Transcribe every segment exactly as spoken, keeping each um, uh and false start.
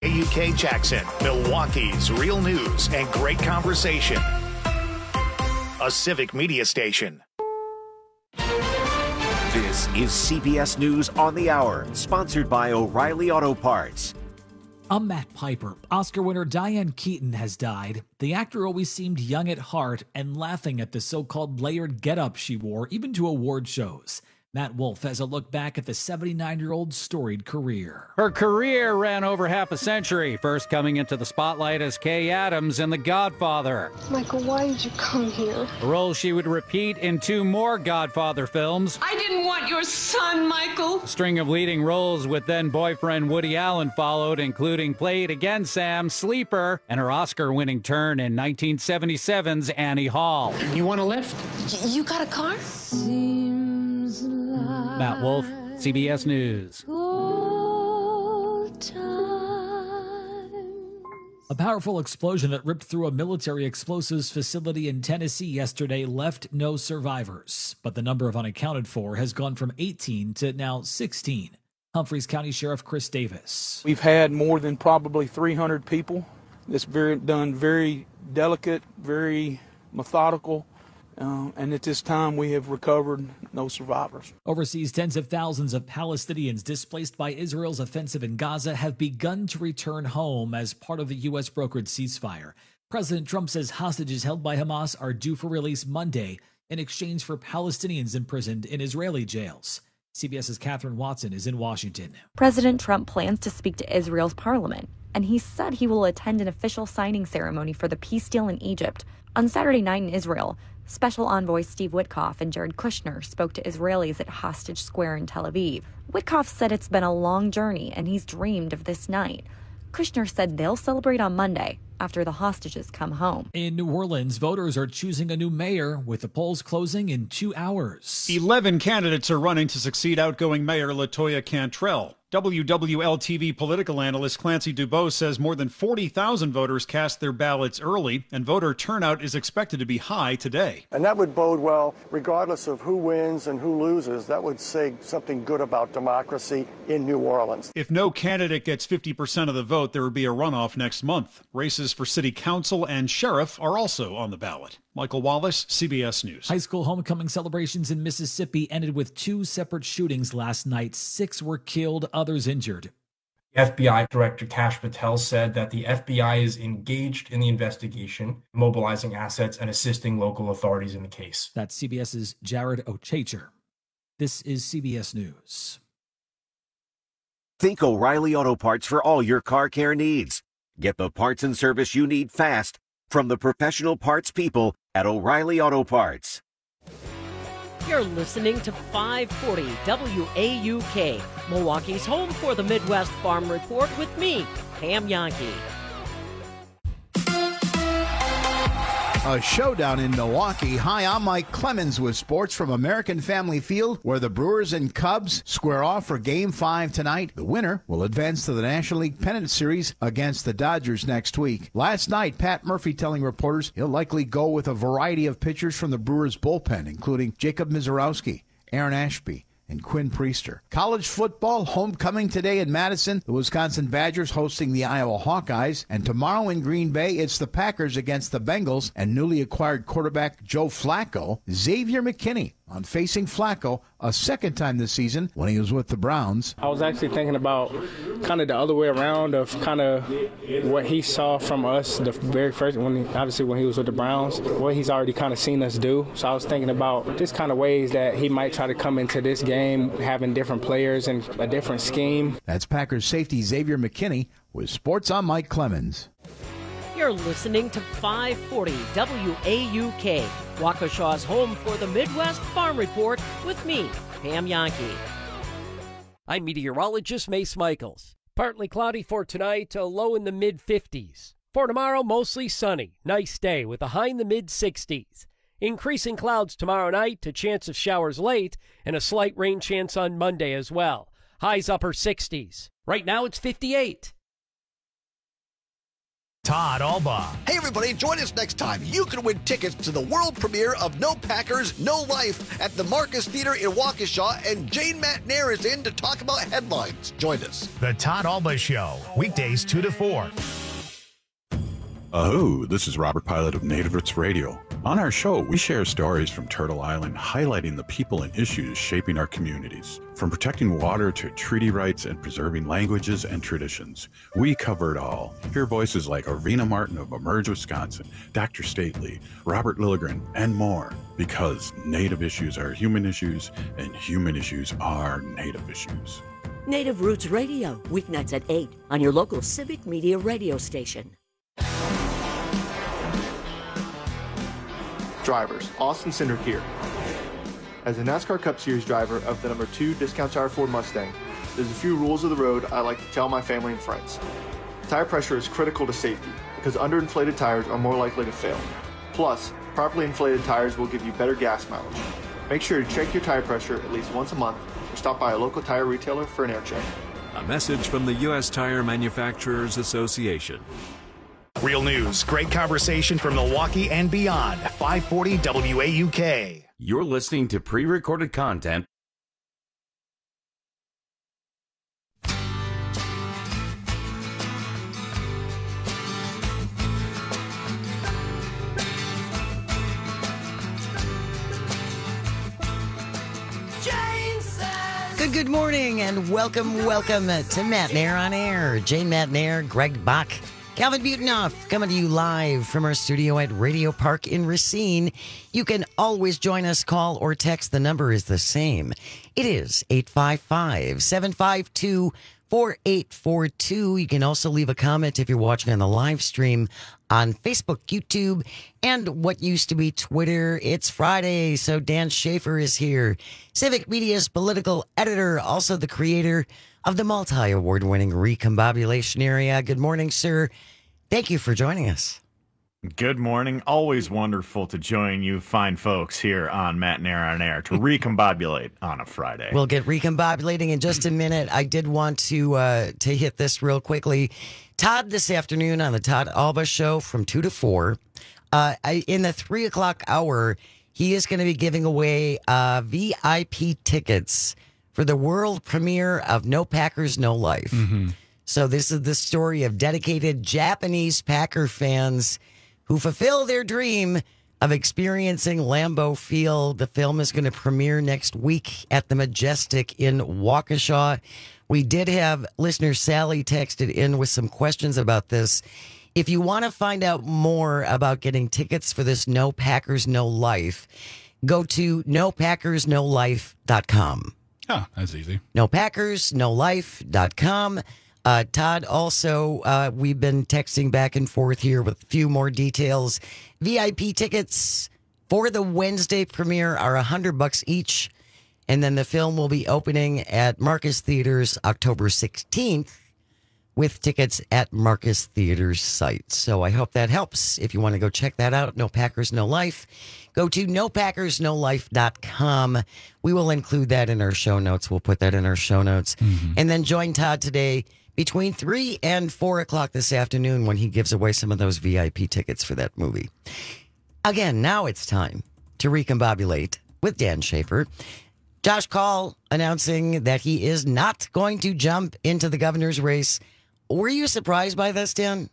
A U K Jackson, Milwaukee's real news and great conversation. A civic media station. This is C B S News on the Hour, sponsored by O'Reilly Auto Parts. I'm Matt Piper. Oscar winner Diane Keaton has died. The actor always seemed young at heart and laughing at the so-called layered getup she wore, even to award shows. Matt Wolf has a look back at the seventy-nine-year-old's storied career. Her career ran over half a century, first coming into the spotlight as Kay Adams in The Godfather. Michael, why did you come here? A role she would repeat in two more Godfather films. I didn't want your son, Michael. A string of leading roles with then-boyfriend Woody Allen followed, including Played Again Sam, Sleeper, and her Oscar-winning turn in nineteen seventy-seven's Annie Hall. You want a lift? Y- you got a car? Matt Wolf, C B S News. A powerful explosion that ripped through a military explosives facility in Tennessee yesterday left no survivors, but the number of unaccounted for has gone from eighteen to now sixteen. Humphreys County Sheriff Chris Davis. We've had more than probably three hundred people. It's very done very delicate, very methodical. Uh, and at this time, we have recovered no survivors. Overseas, tens of thousands of Palestinians displaced by Israel's offensive in Gaza have begun to return home as part of the U S brokered ceasefire. President Trump says hostages held by Hamas are due for release Monday in exchange for Palestinians imprisoned in Israeli jails. CBS's Catherine Watson is in Washington. President Trump plans to speak to Israel's parliament, and he said he will attend an official signing ceremony for the peace deal in Egypt. On Saturday night in Israel, Special Envoy Steve Witkoff and Jared Kushner spoke to Israelis at Hostage Square in Tel Aviv. Witkoff said it's been a long journey and he's dreamed of this night. Kushner said they'll celebrate on Monday after the hostages come home. In New Orleans, voters are choosing a new mayor with the polls closing in two hours. Eleven candidates are running to succeed outgoing Mayor LaToya Cantrell. W W L T V political analyst Clancy Dubose says more than forty thousand voters cast their ballots early, and voter turnout is expected to be high today. And that would bode well, regardless of who wins and who loses. That would say something good about democracy in New Orleans. If no candidate gets fifty percent of the vote, there will be a runoff next month. Races for city council and sheriff are also on the ballot. Michael Wallace, C B S News. High school homecoming celebrations in Mississippi ended with two separate shootings last night. Six were killed, others injured. F B I Director Kash Patel said that the F B I is engaged in the investigation, mobilizing assets and assisting local authorities in the case. That's CBS's Jared Ochecher. This is C B S News. Think O'Reilly Auto Parts for all your car care needs. Get the parts and service you need fast from the professional parts people at O'Reilly Auto Parts. You're listening to five forty W A U K, Milwaukee's home for the Midwest Farm Report with me, Pam Yankee. A showdown in Milwaukee. Hi, I'm Mike Clemens with sports from American Family Field, where the Brewers and Cubs square off for Game five tonight. The winner will advance to the National League Pennant Series against the Dodgers next week. Last night, Pat Murphy telling reporters he'll likely go with a variety of pitchers from the Brewers bullpen, including Jacob Mizorowski, Aaron Ashby, and Quinn Priester. College football homecoming today in Madison. The Wisconsin Badgers hosting the Iowa Hawkeyes. And tomorrow in Green Bay, it's the Packers against the Bengals and newly acquired quarterback Joe Flacco. Xavier McKinney on facing Flacco a second time this season when he was with the Browns. I was actually thinking about kind of the other way around of kind of what he saw from us the very first, when he, obviously when he was with the Browns, what he's already kind of seen us do. So I was thinking about just kind of ways that he might try to come into this game, having different players and a different scheme. That's Packers safety Xavier McKinney with Sports on Mike Clemens. You're listening to five forty W A U K, Waukesha's home for the Midwest Farm Report with me, Pam Yankee. I'm meteorologist Mace Michaels. Partly cloudy for tonight, a low in the mid fifties. For tomorrow, mostly sunny. Nice day with a high in the mid sixties. Increasing clouds tomorrow night, a chance of showers late, and a slight rain chance on Monday as well. Highs upper sixties. Right now it's fifty-eight. Todd Alba. Hey, everybody, join us next time. You can win tickets to the world premiere of No Packers, No Life at the Marcus Theater in Waukesha, and Jane Matnair is in to talk about headlines. Join us. The Todd Alba Show, weekdays two to four. Oh, this is Robert Pilot of Native Roots Radio. On our show, we share stories from Turtle Island highlighting the people and issues shaping our communities. From protecting water to treaty rights and preserving languages and traditions, we cover it all. Hear voices like Arvina Martin of Emerge, Wisconsin, Doctor Stately, Robert Lilligren, and more. Because Native issues are human issues, and human issues are Native issues. Native Roots Radio, weeknights at eight on your local Civic Media radio station. Drivers, Austin Cindric here. As a NASCAR Cup Series driver of the number two Discount Tire Ford Mustang, there's a few rules of the road I like to tell my family and friends. Tire pressure is critical to safety because underinflated tires are more likely to fail. Plus, properly inflated tires will give you better gas mileage. Make sure to check your tire pressure at least once a month or stop by a local tire retailer for an air check. A message from the U S Tire Manufacturers Association. Real news, great conversation from Milwaukee and beyond. five forty W A U K. You're listening to pre-recorded content. Good, good morning and welcome, welcome to Matt Nair on Air. Jane Matnair, Greg Bach, Calvin Butenhoff coming to you live from our studio at Radio Park in Racine. You can always join us, call or text. The number is the same. It is eight five five, seven five two, four eight four two. You can also leave a comment if you're watching on the live stream on Facebook, YouTube, and what used to be Twitter. It's Friday, so Dan Schaefer is here. Civic Media's political editor, also the creator of the multi-award-winning Recombobulation Area. Good morning, sir. Thank you for joining us. Good morning. Always wonderful to join you fine folks here on Matt Nair on Air to recombobulate on a Friday. We'll get recombobulating in just a minute. I did want to uh, to hit this real quickly. Todd this afternoon on the Todd Alba Show from two to four. Uh, I, in the three o'clock hour, he is going to be giving away uh, V I P tickets for the world premiere of No Packers, No Life. Mm-hmm. So this is the story of dedicated Japanese Packer fans who fulfill their dream of experiencing Lambeau Field. The film is going to premiere next week at the Majestic in Waukesha. We did have listener Sally texted in with some questions about this. If you want to find out more about getting tickets for this No Packers, No Life, go to no packers no life dot com. Oh, that's easy. no packers no life dot com. Uh, Todd, also, uh, we've been texting back and forth here with a few more details. V I P tickets for the Wednesday premiere are one hundred bucks each. And then the film will be opening at Marcus Theaters October sixteenth with tickets at Marcus Theaters site. So I hope that helps. If you want to go check that out, No Packers, No Life, go to no packers no life dot com. We will include that in our show notes. We'll put that in our show notes. Mm-hmm. And then join Todd today between three and four o'clock this afternoon when he gives away some of those V I P tickets for that movie. Again, now it's time to recombobulate with Dan Schaefer. Josh Kaul announcing that he is not going to jump into the governor's race. Were you surprised by this, Dan?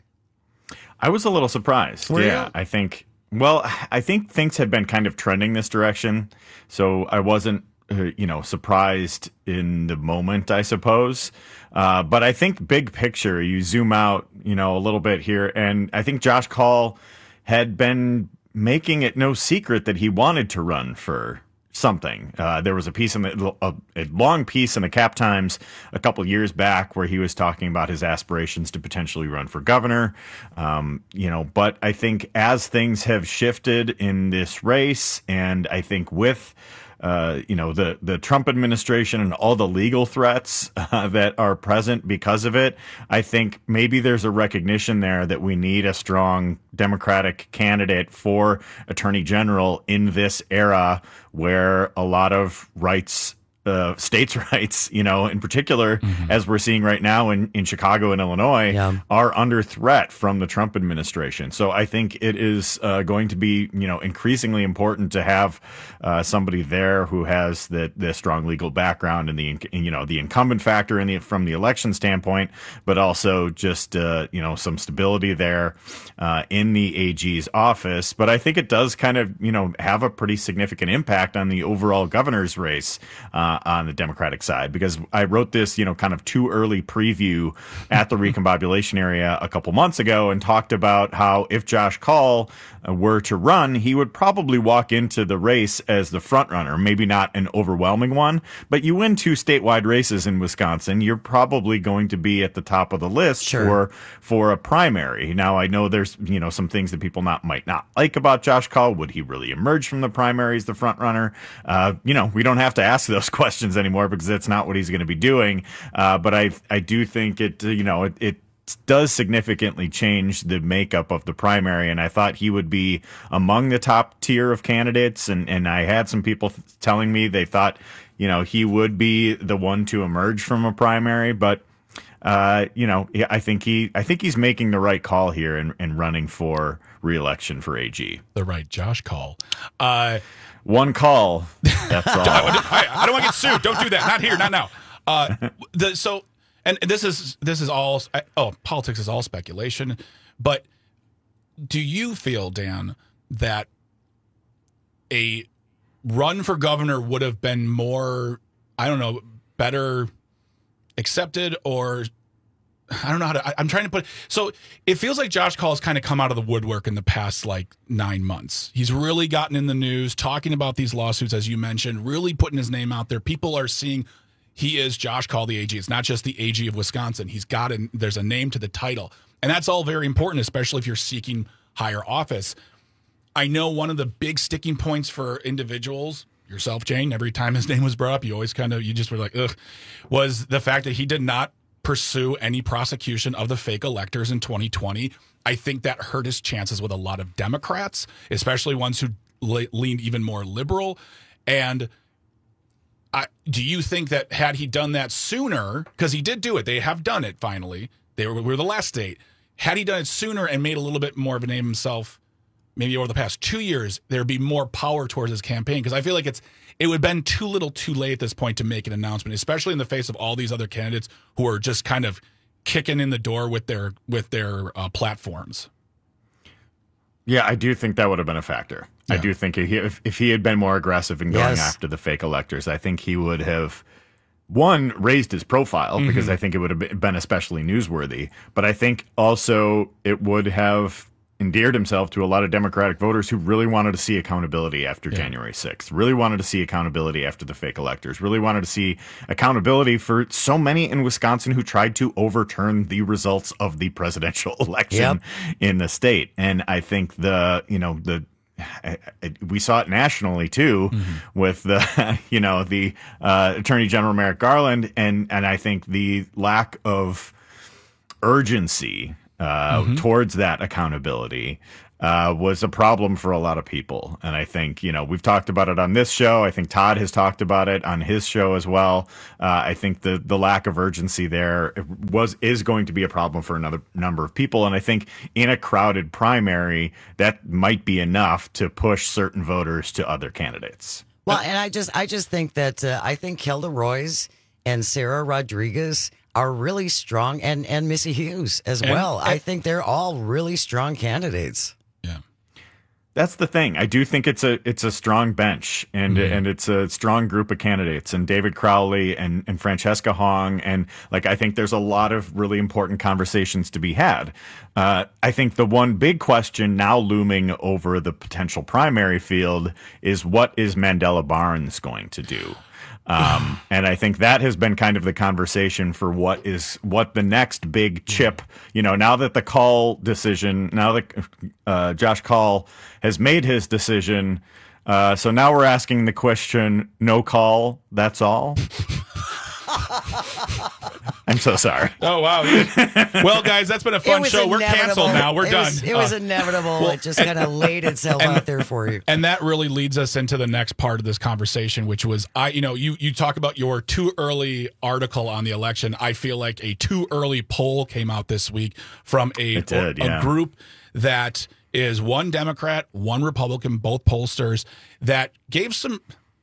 I was a little surprised. Were yeah, you? I think, well, I think things had been kind of trending this direction. So I wasn't, uh, you know, surprised in the moment, I suppose. Uh, but I think big picture, you zoom out, you know, a little bit here. And I think Josh Kaul had been making it no secret that he wanted to run for something. Uh, there was a piece in the, a, a long piece in the Cap Times a couple years back where he was talking about his aspirations to potentially run for governor. Um, you know, but I think as things have shifted in this race, and I think with Uh, you know, the, the Trump administration and all the legal threats uh, that are present because of it, I think maybe there's a recognition there that we need a strong Democratic candidate for Attorney General in this era where a lot of rights uh, states' rights, you know, in particular, Mm-hmm. as we're seeing right now in, in Chicago and Illinois, Yeah. are under threat from the Trump administration. So I think it is uh, going to be, you know, increasingly important to have uh, somebody there who has the, the strong legal background and the, you know, the incumbent factor in the, from the election standpoint, but also just, uh, you know, some stability there uh, in the A G's office. But I think it does kind of, you know, have a pretty significant impact on the overall governor's race uh, on the Democratic side, because I wrote this, you know, kind of too early preview at the recombobulation area a couple months ago and talked about how if Josh Kaul uh, were to run, he would probably walk into the race as the front runner, maybe not an overwhelming one, but you win two statewide races in Wisconsin, you're probably going to be at the top of the list Sure. for for a primary. Now, I know there's, you know, some things that people not might not like about Josh Kaul. Would he really emerge from the primaries, the front runner? Uh, you know, we don't have to ask those questions anymore because that's not what he's going to be doing. Uh, but I I do think it, you know, it, it does significantly change the makeup of the primary, and I thought he would be among the top tier of candidates, and, and I had some people telling me they thought, you know, he would be the one to emerge from a primary, but uh, you know, I think he I think he's making the right call here and, and running for re-election for A G. The right Josh Kaul. Uh, One call. That's all. I, I don't want to get sued. Don't do that. Not here. Not now. Uh, the, so, and this is this is all. Oh, politics is all speculation. But do you feel, Dan, that a run for governor would have been more, I don't know, better accepted, or I don't know how to, I, I'm trying to put, so it feels like Josh Kaul has kind of come out of the woodwork in the past like nine months. He's really gotten in the news, talking about these lawsuits, as you mentioned, really putting his name out there. People are seeing he is Josh Kaul, the A G. It's not just the A G of Wisconsin. He's got a, there's a name to the title. And that's all very important, especially if you're seeking higher office. I know one of the big sticking points for individuals, yourself, Jane, every time his name was brought up, you always kind of, you just were like, ugh, was the fact that he did not pursue any prosecution of the fake electors in twenty twenty. I think that hurt his chances with a lot of Democrats, especially ones who le- leaned even more liberal. And I, do you think that had he done that sooner, because he did do it, they have done it finally, they were, we were the last state, had he done it sooner and made a little bit more of a name himself, maybe over the past two years, there'd be more power towards his campaign? Because I feel like it's it would have been too little too late at this point to make an announcement, especially in the face of all these other candidates who are just kind of kicking in the door with their with their uh, platforms. Yeah, I do think that would have been a factor. Yeah. I do think if he, if, if he had been more aggressive in going Yes. after the fake electors, I think he would have, one, raised his profile, because Mhm. I think it would have been especially newsworthy. But I think also it would have endeared himself to a lot of Democratic voters who really wanted to see accountability after Yeah. January sixth, really wanted to see accountability after the fake electors, really wanted to see accountability for so many in Wisconsin who tried to overturn the results of the presidential election Yep. in the state. And I think the, you know, the, I, I, we saw it nationally too, Mm-hmm. with the, you know, the uh, Attorney General Merrick Garland, and and I think the lack of urgency uh, Mm-hmm. towards that accountability uh, was a problem for a lot of people. And I think, you know, we've talked about it on this show. I think Todd has talked about it on his show as well. Uh, I think the the lack of urgency there was is going to be a problem for another number of people. And I think in a crowded primary, that might be enough to push certain voters to other candidates. Well, and I just I just think that uh, I think Kelda Roys and Sarah Rodriguez are really strong, and and Missy Hughes as And- well. I and- think they're all really strong candidates. That's the thing. I do think it's a it's a strong bench, and Mhm. and it's a strong group of candidates, and David Crowley and, and Francesca Hong, and like I think there's a lot of really important conversations to be had. Uh, I think the one big question now looming over the potential primary field is, what is Mandela Barnes going to do? Um, and I think that has been kind of the conversation for what is what the next big chip, you know, now that the Kaul decision, now that uh, Josh Kaul has made his decision. Uh, so now we're asking the question, no call, that's all. I'm so sorry. Oh, wow. Well, guys, that's been a fun show. We're canceled now. We're it done. Was, it was uh, inevitable. well, it just kind of laid itself and, out there for you. And that really leads us into the next part of this conversation, which was, I, you know, you, you talk about your too early article on the election. I feel like a too early poll came out this week from a, did, a, yeah. a group that is one Democrat, one Republican, both pollsters that gave some,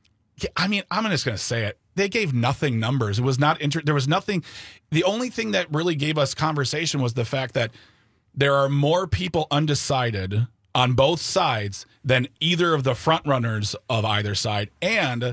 I mean, I'm just going to say it. They gave nothing numbers. It was not inter- there was nothing. The only thing that really gave us conversation was the fact that there are more people undecided on both sides than either of the front runners of either side. And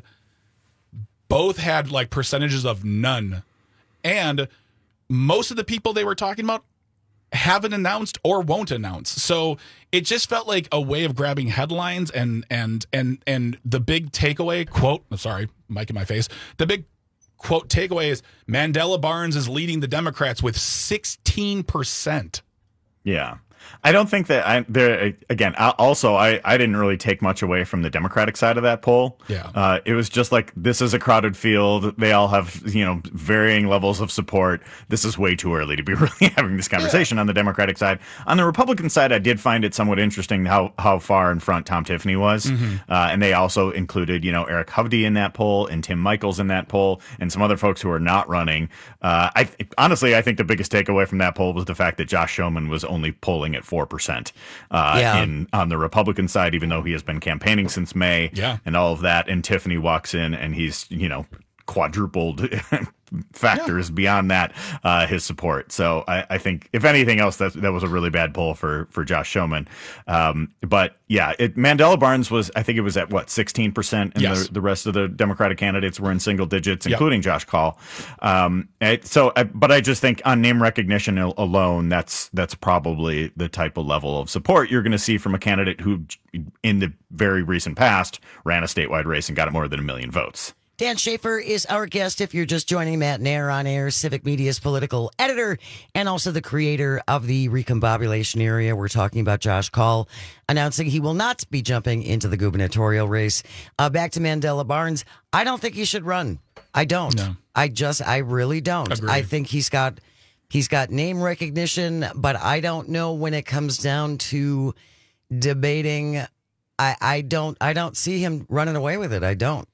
both had like percentages of none. And most of the people they were talking about haven't announced or won't announce. So it just felt like a way of grabbing headlines and and and and the big takeaway quote, I'm sorry, mic in my face. The big quote takeaway is Mandela Barnes is leading the Democrats with sixteen percent. Yeah. I don't think that I there again. Also, I, I didn't really take much away from the Democratic side of that poll. Yeah, uh, it was just like, this is a crowded field. They all have, you know, varying levels of support. This is way too early to be really having this conversation yeah. on the Democratic side. On the Republican side, I did find it somewhat interesting how how far in front Tom Tiffany was, mm-hmm. uh, and they also included, you know, Eric Hovde in that poll and Tim Michels in that poll and some other folks who are not running. Uh, I honestly, I think the biggest takeaway from that poll was the fact that Josh Schoeman was only polling at four percent uh, yeah. in on the Republican side, even though he has been campaigning since May yeah. and all of that. And Tiffany walks in and he's, you know, quadrupled factors yeah. beyond that, uh, his support. So I, I think, if anything else, that that was a really bad poll for for Josh Schoeman. Um, but yeah, it, Mandela Barnes was, I think it was at what, sixteen percent, and yes. the, the rest of the Democratic candidates were in single digits, yep. including Josh Kaul. Um, it, so, I, but I just think on name recognition alone, that's that's probably the type of level of support you're going to see from a candidate who, in the very recent past, ran a statewide race and got more than a million votes. Dan Schaefer is our guest. If you're just joining, Matt Nair on air, Civic Media's political editor, and also the creator of the Recombobulation Area. We're talking about Josh Kaul announcing he will not be jumping into the gubernatorial race. Uh, back to Mandela Barnes. I don't think he should run. I don't. No. I just, I really don't. Agreed. I think he's got, he's got name recognition, but I don't know when it comes down to debating. I, I don't, I don't see him running away with it. I don't.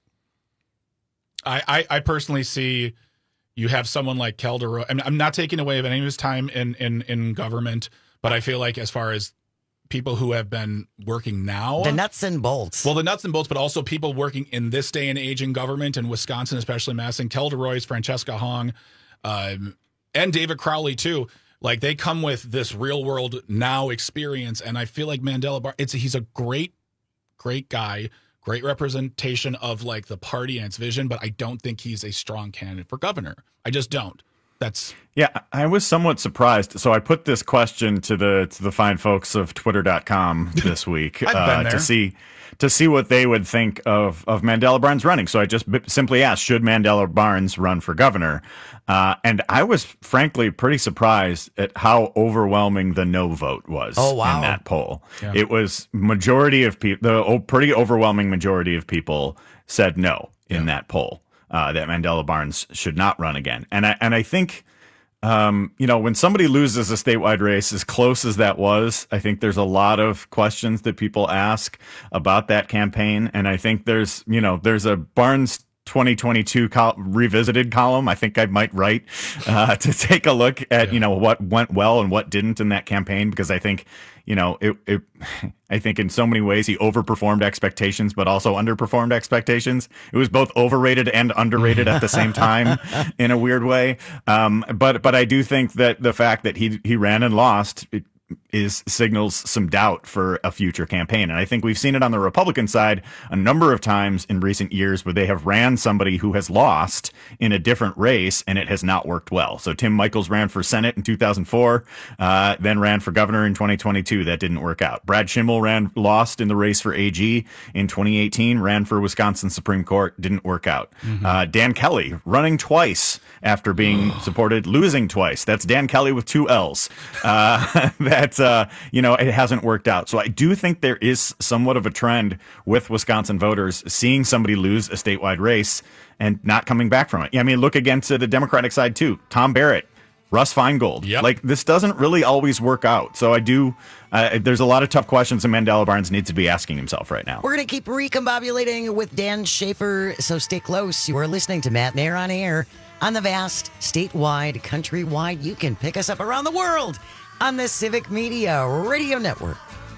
I, I, I personally see you have someone like Calderon. I'm, I'm not taking away any of his time in, in, in government, but I feel like as far as people who have been working now, the nuts and bolts. Well, the nuts and bolts, but also people working in this day and age in government in Wisconsin, especially Madison, Kelderoy's, Francesca Hong, um, and David Crowley too. Like they come with this real world now experience, and I feel like Mandela Bar. It's he's a great, great guy. Great representation of like the party and its vision, but I don't think he's a strong candidate for governor. I just don't. That's yeah. I was somewhat surprised. So I put this question to the to the fine folks of Twitter dot com this week uh, to see to see what they would think of of Mandela Barnes running. So I just b- simply asked, should Mandela Barnes run for governor? Uh, and I was frankly pretty surprised at how overwhelming the no vote was oh, wow. in that poll. Yeah. It was majority of people, the oh, pretty overwhelming majority of people said no in yeah. that poll, uh, that Mandela Barnes should not run again. And I, and I think, um, you know, when somebody loses a statewide race as close as that was, I think there's a lot of questions that people ask about that campaign. And I think there's, you know, there's a Barnes twenty twenty-two col- revisited column I think I might write uh, to take a look at, yeah. you know, what went well and what didn't in that campaign, because I think, you know, it, it I think in so many ways he overperformed expectations, but also underperformed expectations. It was both overrated and underrated at the same time in a weird way. Um, but but I do think that the fact that he he ran and lost, it, is signals some doubt for a future campaign. And I think we've seen it on the Republican side a number of times in recent years where they have ran somebody who has lost in a different race and it has not worked well. So Tim Michels ran for Senate in two thousand four, uh, then ran for governor in twenty twenty-two. That didn't work out. Brad Schimmel ran, lost in the race for A G in twenty eighteen, ran for Wisconsin Supreme Court, didn't work out. Mm-hmm. Uh, Dan Kelly running twice after being supported, losing twice. That's Dan Kelly with two L's. Uh, that that, uh, you know, it hasn't worked out. So I do think there is somewhat of a trend with Wisconsin voters seeing somebody lose a statewide race and not coming back from it. I mean, look again to the Democratic side, too. Tom Barrett, Russ Feingold. Yep. Like, this doesn't really always work out. So I do, uh, there's a lot of tough questions that Mandela Barnes needs to be asking himself right now. We're going to keep recombobulating with Dan Schaefer, so stay close. You are listening to Matt Nair on Air on the vast, statewide, countrywide. You can pick us up around the world on the Civic Media Radio Network.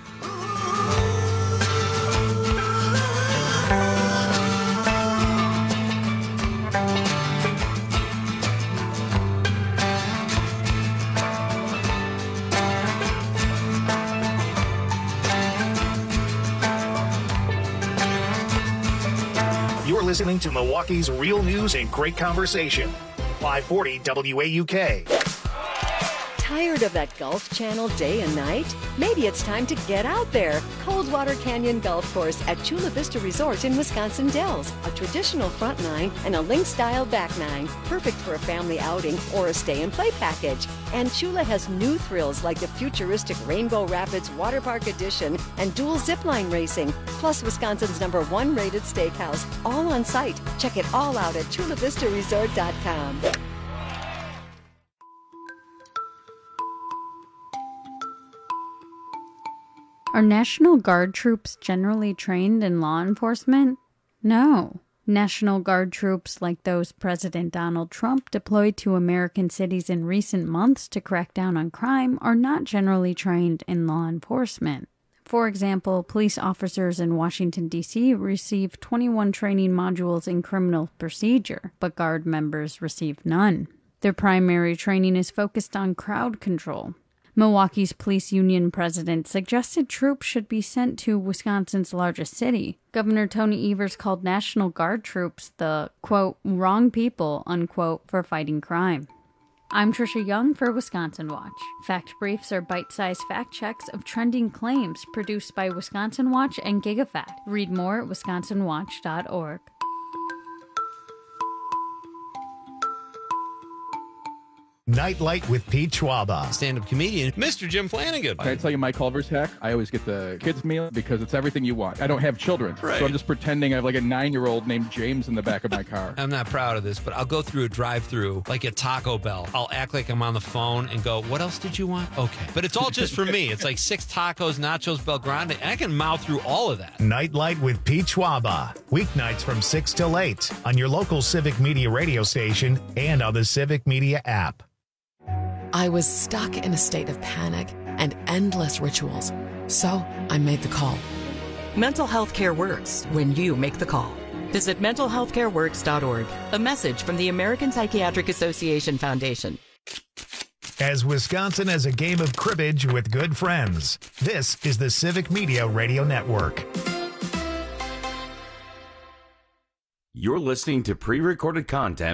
You're listening to Milwaukee's Real News and Great Conversation. five forty W A U K. Tired of that Golf Channel day and night? Maybe it's time to get out there. Coldwater Canyon Golf Course at Chula Vista Resort in Wisconsin Dells. A traditional front nine and a link-style back nine. Perfect for a family outing or a stay-and-play package. And Chula has new thrills like the futuristic Rainbow Rapids Water Park Edition and dual zipline racing. Plus Wisconsin's number one rated steakhouse. All on site. Check it all out at chula vista resort dot com. Are National Guard troops generally trained in law enforcement? No. National Guard troops like those President Donald Trump deployed to American cities in recent months to crack down on crime are not generally trained in law enforcement. For example, police officers in Washington, D C receive twenty-one training modules in criminal procedure, but Guard members receive none. Their primary training is focused on crowd control. Milwaukee's police union president suggested troops should be sent to Wisconsin's largest city. Governor Tony Evers called National Guard troops the, quote, wrong people, unquote, for fighting crime. I'm Trisha Young for Wisconsin Watch. Fact briefs are bite-sized fact checks of trending claims produced by Wisconsin Watch and GigaFact. Read more at wisconsin watch dot org. Nightlight with Pete Schwaba. Stand-up comedian, Mister Jim Flanagan. Can I tell you my Culver's hack? I always get the kids' meal because it's everything you want. I don't have children, right. So I'm just pretending I have like a nine-year-old named James in the back of my car. I'm not proud of this, but I'll go through a drive-through like at Taco Bell. I'll act like I'm on the phone and go, what else did you want? Okay. But it's all just for me. It's like six tacos, nachos, Bel Grande, and I can mouth through all of that. Nightlight with Pete Schwaba. Weeknights from six till eight on your local Civic Media radio station and on the Civic Media app. I was stuck in a state of panic and endless rituals, so I made the call. Mental health care works when you make the call. Visit mental health care works dot org. A message from the American Psychiatric Association Foundation. As Wisconsin has a game of cribbage with good friends, this is the Civic Media Radio Network. You're listening to pre-recorded content.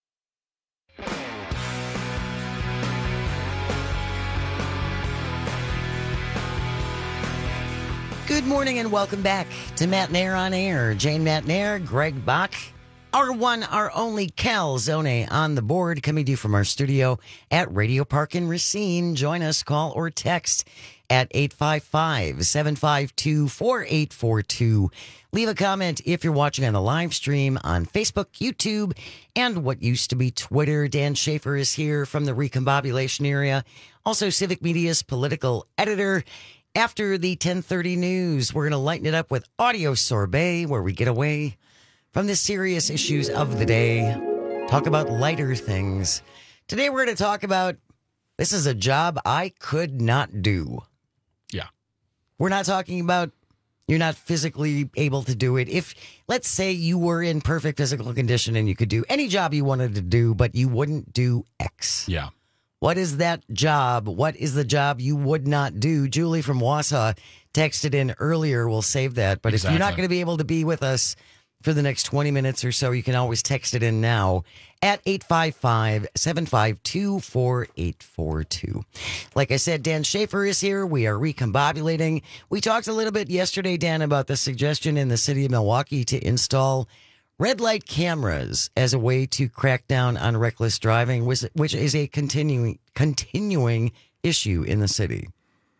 Good morning and welcome back to Matt Nair on Air. Jane Matt Nair, Greg Bach, our one, our only Cal Zone on the board, coming to you from our studio at Radio Park in Racine. Join us, call or text at eight five five, seven five two, four eight four two. Leave a comment if you're watching on the live stream on Facebook, YouTube, and what used to be Twitter. Dan Schaefer is here from the Recombobulation area. Also, Civic Media's political editor. After the ten thirty news, we're going to lighten it up with Audio Sorbet, where we get away from the serious issues of the day, talk about lighter things. Today, we're going to talk about, this is a job I could not do. Yeah. We're not talking about you're not physically able to do it. If, let's say you were in perfect physical condition and you could do any job you wanted to do, but you wouldn't do X. Yeah. What is that job? What is the job you would not do? Julie from Wausau texted in earlier. We'll save that. But exactly. If you're not going to be able to be with us for the next twenty minutes or so, you can always text it in now at eight five five, seven five two, four eight four two. Like I said, Dan Schaefer is here. We are recombobulating. We talked a little bit yesterday, Dan, about the suggestion in the city of Milwaukee to install red light cameras as a way to crack down on reckless driving, which, which is a continuing continuing issue in the city.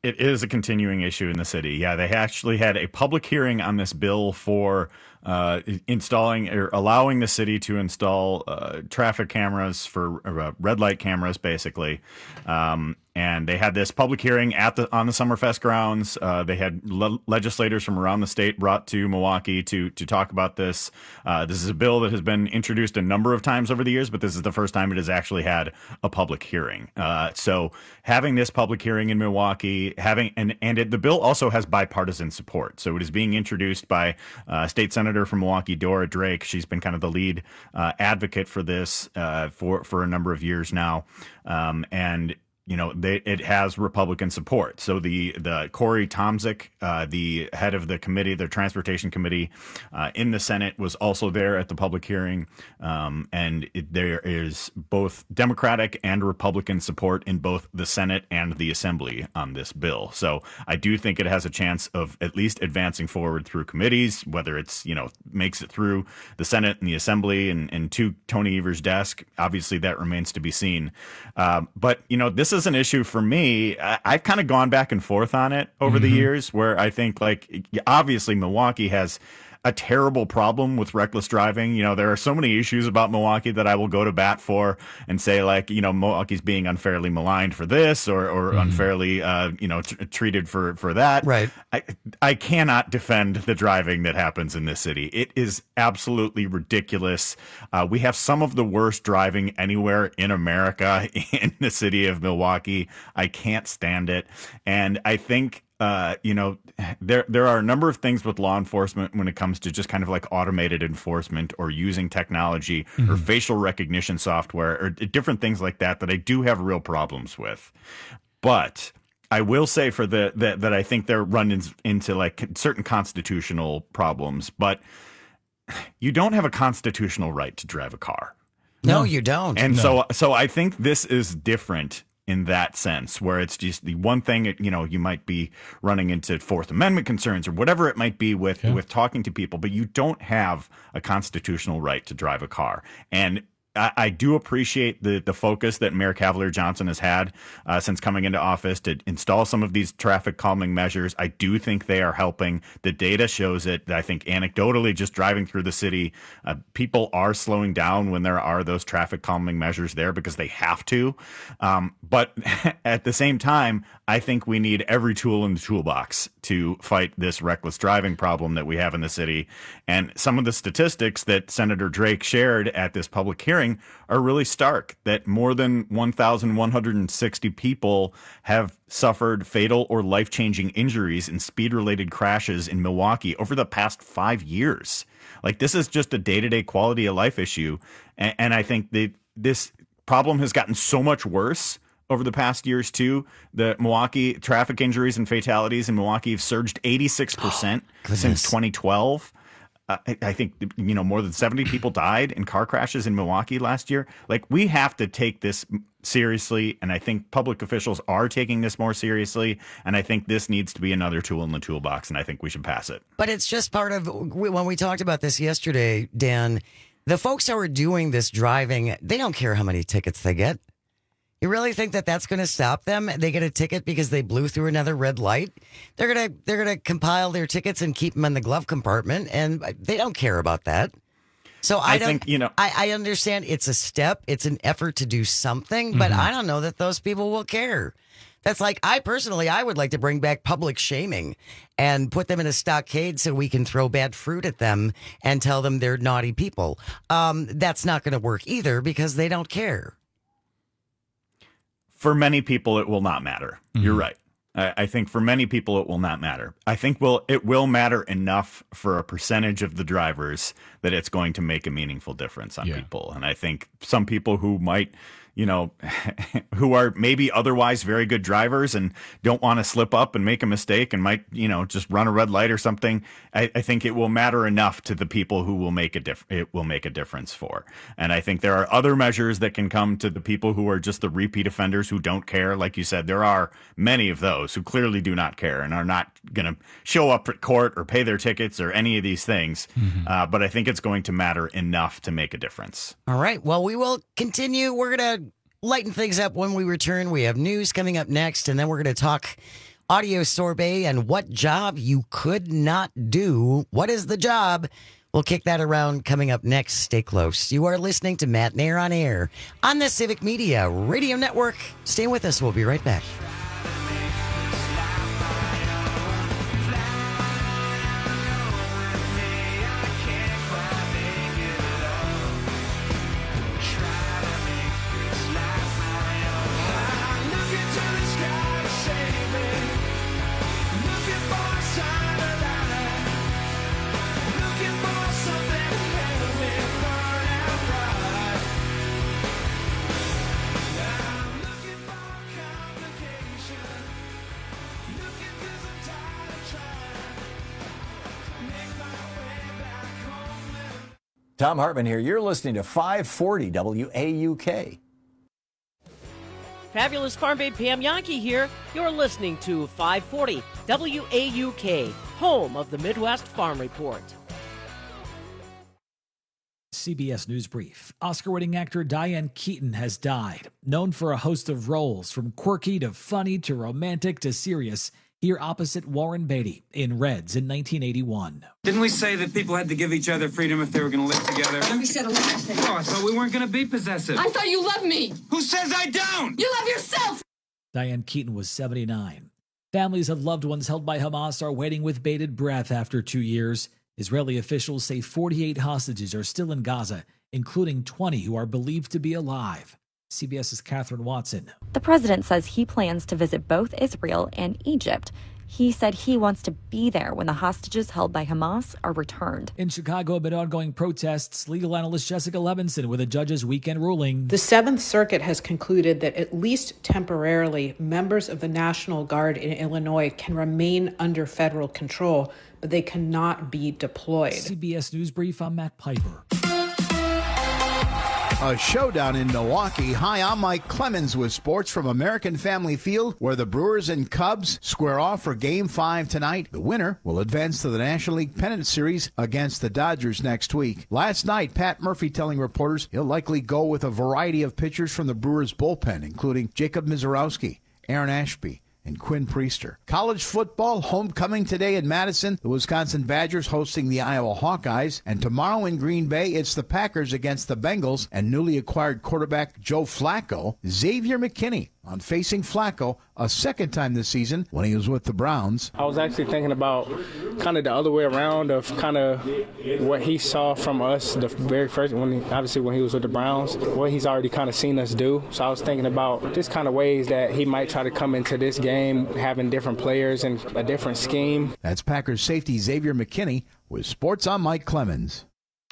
It is a continuing issue in the city. Yeah, they actually had a public hearing on this bill for uh, installing or allowing the city to install uh, traffic cameras for uh, red light cameras, basically. Um, and they had this public hearing at the on the Summerfest grounds. Uh, they had le- legislators from around the state brought to Milwaukee to to talk about this. Uh, this is a bill that has been introduced a number of times over the years, but this is the first time it has actually had a public hearing. Uh, so having this public hearing in Milwaukee, having and and it, the bill also has bipartisan support. So it is being introduced by uh, State Senator from Milwaukee, Dora Drake. She's been kind of the lead uh, advocate for this uh, for for a number of years now, um, and. You know, they, it has Republican support. So the the Corey Tomczyk, uh, the head of the committee, the transportation committee uh, in the Senate, was also there at the public hearing. Um, and it, there is both Democratic and Republican support in both the Senate and the Assembly on this bill. So I do think it has a chance of at least advancing forward through committees, whether it's, you know, makes it through the Senate and the Assembly and, and to Tony Evers' desk. Obviously, that remains to be seen. Um, but, you know, this is an issue for me. I, I've kind of gone back and forth on it over mm-hmm. the years, where I think, like, obviously Milwaukee has a terrible problem with reckless driving. You know, there are so many issues about Milwaukee that I will go to bat for and say, like, you know, Milwaukee's being unfairly maligned for this or, or mm-hmm. unfairly, uh, you know, t- treated for, for that. Right. I, I cannot defend the driving that happens in this city. It is absolutely ridiculous. Uh, we have some of the worst driving anywhere in America in the city of Milwaukee. I can't stand it. And I think, Uh, you know, there there are a number of things with law enforcement when it comes to just kind of like automated enforcement or using technology mm-hmm. or facial recognition software or different things like that that I do have real problems with. But I will say for the that that I think they're running into like certain constitutional problems. But you don't have a constitutional right to drive a car. No, you don't. And no. so so I think this is different in that sense, where it's just the one thing, you know, you might be running into Fourth Amendment concerns or whatever it might be with, yeah. with talking to people, but you don't have a constitutional right to drive a car. And I, I do appreciate the the focus that Mayor Cavalier Johnson has had uh, since coming into office to install some of these traffic calming measures. I do think they are helping. The data shows it. I think anecdotally, just driving through the city, uh, people are slowing down when there are those traffic calming measures there because they have to. Um, but at the same time, I think we need every tool in the toolbox to fight this reckless driving problem that we have in the city. And some of the statistics that Senator Drake shared at this public hearing are really stark, that more than one thousand one hundred sixty people have suffered fatal or life-changing injuries in speed-related crashes in Milwaukee over the past five years. Like, this is just a day-to-day quality of life issue. And, and I think that this problem has gotten so much worse over the past years, too. The Milwaukee traffic injuries and fatalities in Milwaukee have surged eighty-six percent oh, since twenty twelve. Uh, I, I think, you know, more than seventy people died in car crashes in Milwaukee last year. Like, we have to take this seriously, and I think public officials are taking this more seriously, and I think this needs to be another tool in the toolbox, and I think we should pass it. But it's just part of, when we talked about this yesterday, Dan, the folks who are doing this driving, they don't care how many tickets they get. You really think that that's going to stop them? They get a ticket because they blew through another red light. They're going to they're going to compile their tickets and keep them in the glove compartment, and they don't care about that. So I, I don't, think, you know, I, I understand it's a step, it's an effort to do something, but mm-hmm. I don't know that those people will care. That's like, I personally, I would like to bring back public shaming and put them in a stockade so we can throw bad fruit at them and tell them they're naughty people. Um, that's not going to work either because they don't care. For many people, it will not matter. Mm-hmm. You're right. I, I think for many people, it will not matter. I think will it will matter enough for a percentage of the drivers that it's going to make a meaningful difference on yeah. people. And I think some people who might, you know, who are maybe otherwise very good drivers and don't want to slip up and make a mistake and might, you know, just run a red light or something. I, I think it will matter enough to the people who will make a diff- it will make a difference for. And I think there are other measures that can come to the people who are just the repeat offenders who don't care. Like you said, there are many of those who clearly do not care and are not going to show up at court or pay their tickets or any of these things. Mm-hmm. Uh, but I think it's going to matter enough to make a difference. All right. Well, we will continue. We're going to lighten things up when we return. We have news coming up next, and then we're going to talk audio sorbet, and what job you could not do. What is the job? We'll kick that around coming up next. Stay close. You are listening to Matt Nair on Air on the Civic Media Radio Network. Stay with us. We'll be right back. Tom Hartman here. You're listening to five forty W A U K. Fabulous Farm Babe Pam Yankee here. You're listening to five forty W A U K, home of the Midwest Farm Report. C B S News Brief. Oscar-winning actor Diane Keaton has died. Known for a host of roles, from quirky to funny to romantic to serious, here opposite Warren Beatty in Reds in nineteen eighty-one. Didn't we say that people had to give each other freedom if they were going to live together? You said a lot of things. Oh, I thought we weren't going to be possessive. I thought you loved me. Who says I don't? You love yourself. Diane Keaton was seventy-nine. Families of loved ones held by Hamas are waiting with bated breath after two years. Israeli officials say forty-eight hostages are still in Gaza, including twenty who are believed to be alive. CBS's Catherine Watson. The president says he plans to visit both Israel and Egypt. He said he wants to be there when the hostages held by Hamas are returned. In Chicago, amid ongoing protests, legal analyst Jessica Levinson with a judge's weekend ruling. The Seventh Circuit has concluded that at least temporarily, members of the National Guard in Illinois can remain under federal control, but they cannot be deployed. C B S News Brief, I'm Matt Piper. A showdown in Milwaukee. Hi, I'm Mike Clemens with sports from American Family Field, where the Brewers and Cubs square off for Game five tonight. The winner will advance to the National League Pennant Series against the Dodgers next week. Last night, Pat Murphy telling reporters he'll likely go with a variety of pitchers from the Brewers bullpen, including Jacob Mizorowski, Aaron Ashby, and Quinn Priester. College football, homecoming today in Madison. The Wisconsin Badgers hosting the Iowa Hawkeyes. And tomorrow in Green Bay, it's the Packers against the Bengals and newly acquired quarterback Joe Flacco. Xavier McKinney on facing Flacco a second time this season when he was with the Browns. I was actually thinking about kind of the other way around of kind of what he saw from us the very first, when he, obviously when he was with the Browns, what he's already kind of seen us do. So I was thinking about just kind of ways that he might try to come into this game having different players and a different scheme. That's Packers safety Xavier McKinney with Sports on Mike Clemens.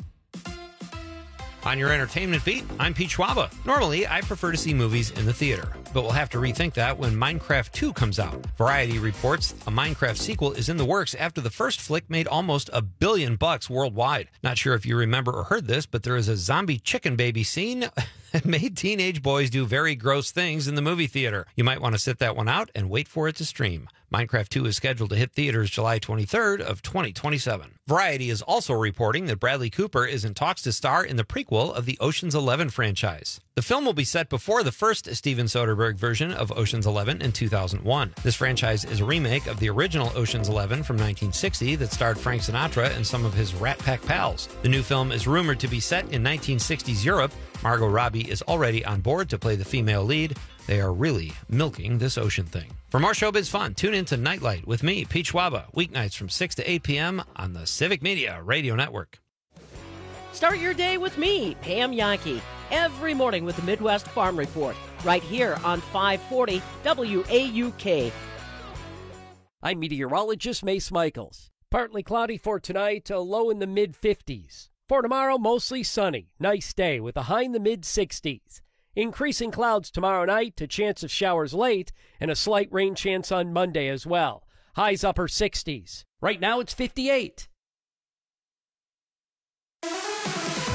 On your entertainment beat, I'm Pete Schwaba. Normally, I prefer to see movies in the theater, but we'll have to rethink that when Minecraft two comes out. Variety reports a Minecraft sequel is in the works after the first flick made almost a billion bucks worldwide. Not sure if you remember or heard this, but there is a zombie chicken baby scene that made teenage boys do very gross things in the movie theater. You might want to sit that one out and wait for it to stream. Minecraft two is scheduled to hit theaters July twenty-third of twenty twenty-seven. Variety is also reporting that Bradley Cooper is in talks to star in the prequel of the Ocean's Eleven franchise. The film will be set before the first Steven Soderbergh version of Ocean's Eleven in two thousand one. This franchise is a remake of the original Ocean's Eleven from nineteen sixty that starred Frank Sinatra and some of his Rat Pack pals. The new film is rumored to be set in nineteen sixties Europe. Margot Robbie is already on board to play the female lead. They are really milking this ocean thing. For more showbiz fun, tune in to Nightlight with me, Pete Schwaba, weeknights from six to eight p.m. on the Civic Media Radio Network. Start your day with me, Pam Yankee, every morning with the Midwest Farm Report, right here on five forty W A U K. I'm meteorologist Mace Michaels. Partly cloudy for tonight, a low in the mid fifties. For tomorrow, mostly sunny. Nice day with a high in the mid sixties. Increasing clouds tomorrow night, a chance of showers late, and a slight rain chance on Monday as well. Highs upper sixties. Right now it's fifty-eight.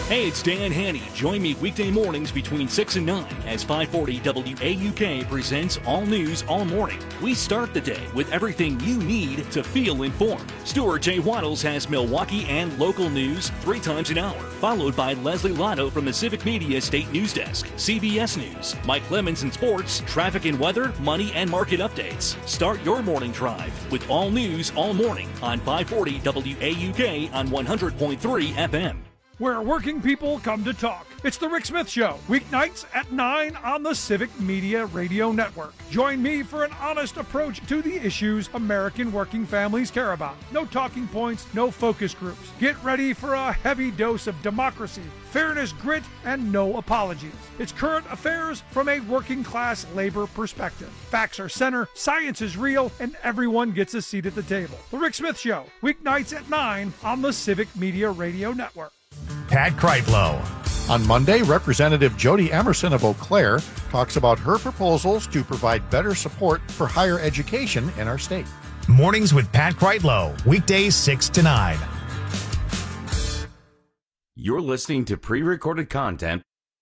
Hey, it's Dan Haney. Join me weekday mornings between six and nine as five forty W A U K presents All News All Morning. We start the day with everything you need to feel informed. Stuart J. Waddles has Milwaukee and local news three times an hour, followed by Leslie Lotto from the Civic Media State News Desk, C B S News, Mike Clemens in sports, traffic and weather, money and market updates. Start your morning drive with All News All Morning on five forty W A U K on one hundred point three F M. Where working people come to talk. It's the Rick Smith Show, weeknights at nine on the Civic Media Radio Network. Join me for an honest approach to the issues American working families care about. No talking points, no focus groups. Get ready for a heavy dose of democracy, fairness, grit, and no apologies. It's current affairs from a working class labor perspective. Facts are center, science is real, and everyone gets a seat at the table. The Rick Smith Show, weeknights at nine on the Civic Media Radio Network. Pat Kreitlow. On Monday, Representative Jody Emerson of Eau Claire talks about her proposals to provide better support for higher education in our state. Mornings with Pat Kreitlow, weekdays six to nine. You're listening to pre-recorded content.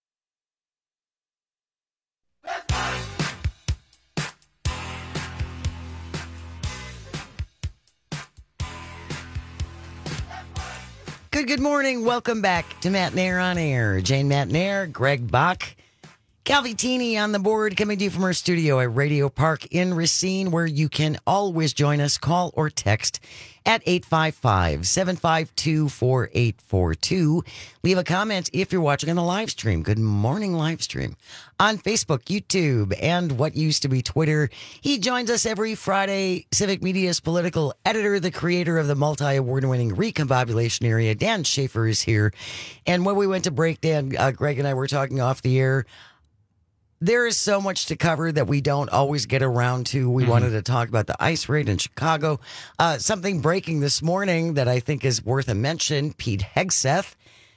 Good, good morning. Welcome back to Matt Nair on Air. Jane Matt Nair, Greg Bach, Calvitini on the board, coming to you from our studio at Radio Park in Racine, where you can always join us. Call or text at eight five five, seven five two, four eight four two. Leave a comment if you're watching on the live stream. Good morning, live stream on Facebook, YouTube, and what used to be Twitter. He joins us every Friday. Civic Media's political editor, the creator of the multi-award winning Recombobulation Area, Dan Schaefer, is here. And when we went to break, Dan, uh, Greg and I were talking off the air. There is so much to cover that we don't always get around to. We mm-hmm. wanted to talk about the ICE raid in Chicago. Uh, something breaking this morning that I think is worth a mention. Pete Hegseth,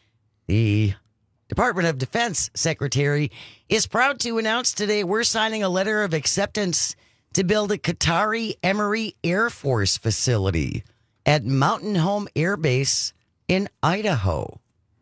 the Department of Defense Secretary, is proud to announce today we're signing a letter of acceptance to build a Qatari Emory Air Force facility at Mountain Home Air Base in Idaho.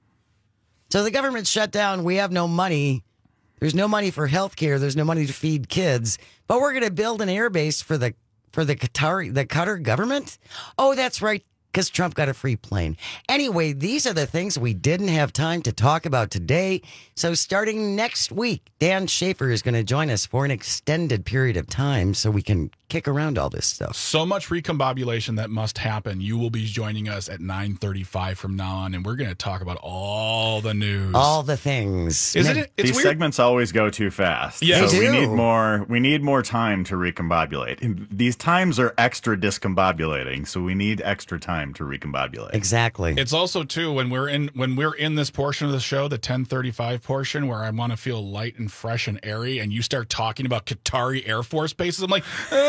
So the government's shut down. We have no money. There's no money for health care. There's no money to feed kids. But we're going to build an air base for the for the Qatar the Qatar government. Oh, that's right, because Trump got a free plane. Anyway, these are the things we didn't have time to talk about today. So starting next week, Dan Schaefer is going to join us for an extended period of time so we can kick around all this stuff. So much recombobulation that must happen. You will be joining us at nine thirty-five from now on, and we're going to talk about all the news. All the things. Isn't it? It's These weird. segments always go too fast. Yeah, so they we do. need more we need more time to recombobulate. And these times are extra discombobulating, so we need extra time to recombobulate. Exactly. It's also too when we're in when we're in this portion of the show, the ten thirty-five portion, where I want to feel light and fresh and airy, and you start talking about Qatari Air Force bases. I'm like,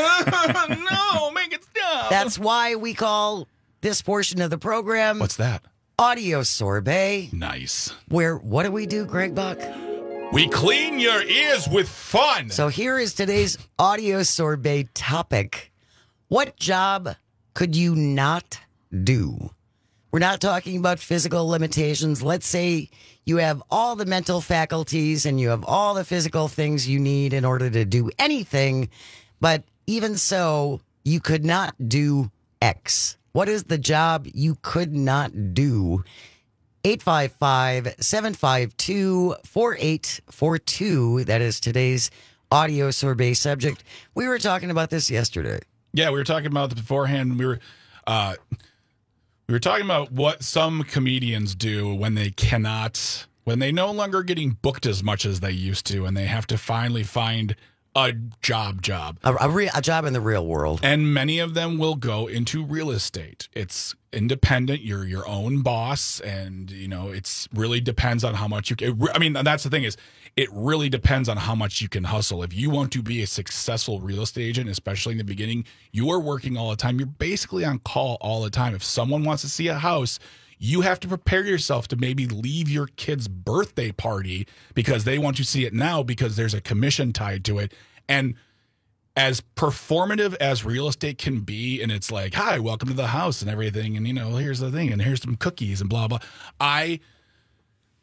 no, make it stop. That's why we call this portion of the program. What's that? Audio Sorbet. Nice. Where, what do we do, Greg Buck? We clean your ears with fun. So here is today's Audio Sorbet topic. What job could you not do? We're not talking about physical limitations. Let's say you have all the mental faculties and you have all the physical things you need in order to do anything, but even so, you could not do X. What is the job you could not do? eight five five, seven five two, four eight four two. That is today's Audio Sorbet subject. We were talking about this yesterday. Yeah, we were talking about it beforehand. We were, uh, we were talking about what some comedians do when they cannot, when they no longer getting booked as much as they used to, and they have to finally find a job job. A, a, re- a job in the real world. And many of them will go into real estate. It's independent. You're your own boss. And, you know, it's really depends on how much you can. I mean, that's the thing is, it really depends on how much you can hustle. If you want to be a successful real estate agent, especially in the beginning, you are working all the time. You're basically on call all the time. If someone wants to see a house, you have to prepare yourself to maybe leave your kid's birthday party because they want to see it now because there's a commission tied to it. And as performative as real estate can be, and it's like, hi, welcome to the house and everything. And, you know, here's the thing, and here's some cookies and blah, blah. I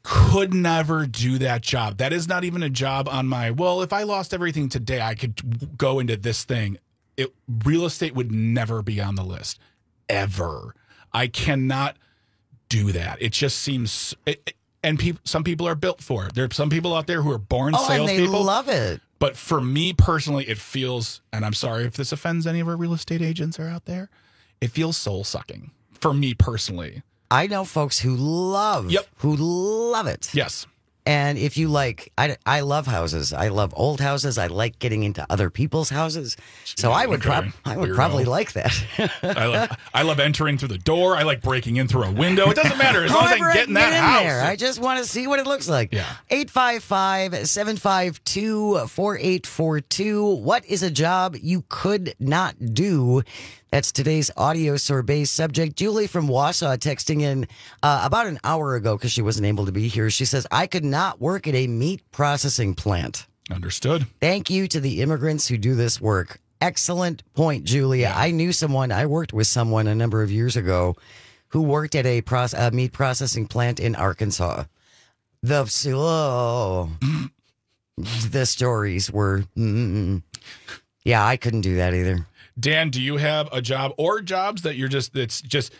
could never do that job. That is not even a job on my, well, if I lost everything today, I could go into this thing. It, real estate would never be on the list, ever. I cannot do that. It just seems, it, it, and people, some people are built for it. There are some people out there who are born oh, salespeople. And they love it. But for me personally, it feels, and I'm sorry if this offends any of our real estate agents are out there, it feels soul sucking for me personally. I know folks who love, yep. who love it. Yes. And if you like, I, I love houses. I love old houses. I like getting into other people's houses. So I would, okay. prob- I would Weirdo. probably like that. I, love, I love entering through the door. I like breaking in through a window. It doesn't matter as long as I can get in that get in house. There. I just want to see what it looks like. Yeah. eight five five, seven five two, four eight four two. What is a job you could not do? That's today's audio sorbet subject. Julie from Wausau texting in uh, about an hour ago because she wasn't able to be here. She says, I could not work at a meat processing plant. Understood. Thank you to the immigrants who do this work. Excellent point, Julia. Yeah. I knew someone, I worked with someone a number of years ago who worked at a, proce- a meat processing plant in Arkansas. The, oh, the stories were, mm, yeah, I couldn't do that either. Dan, do you have a job or jobs that you're just, that's just.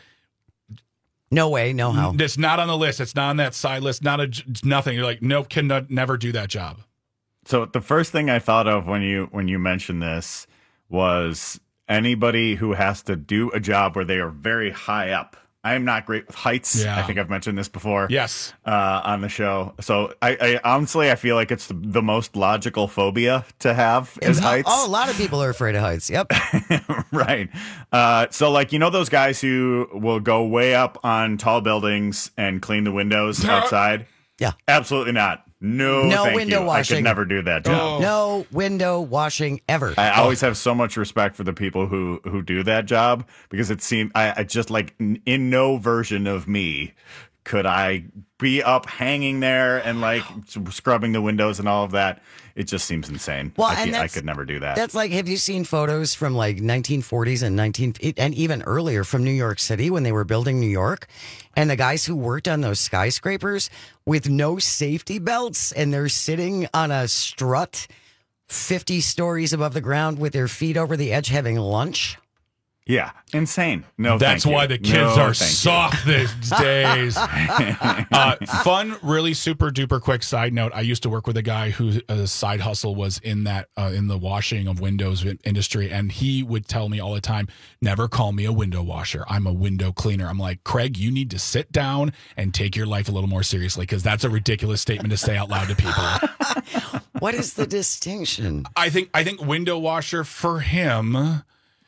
No way, no how. It's not on the list. It's not on that side list. Not a, nothing. You're like, nope, can not, never do that job. So the first thing I thought of when you, when you mentioned this was anybody who has to do a job where they are very high up. I am not great with heights. Yeah. I think I've mentioned this before. Yes. Uh, on the show. So I, I honestly, I feel like it's the, the most logical phobia to have is heights. Oh, a lot of people are afraid of heights. Yep. Right. Uh, so like, you know, those guys who will go way up on tall buildings and clean the windows outside? Yeah. Absolutely not. No, no thank window you. washing. I could never do that job. Oh. No window washing ever. I always have so much respect for the people who, who do that job because it seemed I, I just like in no version of me could I be up hanging there and like scrubbing the windows and all of that. It just seems insane. Well, I, and I could never do that. That's like, have you seen photos from like nineteen forties and nineteen and even earlier from New York City when they were building New York, and the guys who worked on those skyscrapers with no safety belts and they're sitting on a strut fifty stories above the ground with their feet over the edge having lunch? Yeah, insane. No, that's thank why you. the kids no, are soft you. these days. uh, fun, really super duper quick side note. I used to work with a guy whose uh, side hustle was in that uh, in the washing of windows industry, and he would tell me all the time, "Never call me a window washer. I'm a window cleaner." I'm like, Craig, you need to sit down and take your life a little more seriously because that's a ridiculous statement to say out loud to people. What is the distinction? I think I think window washer for him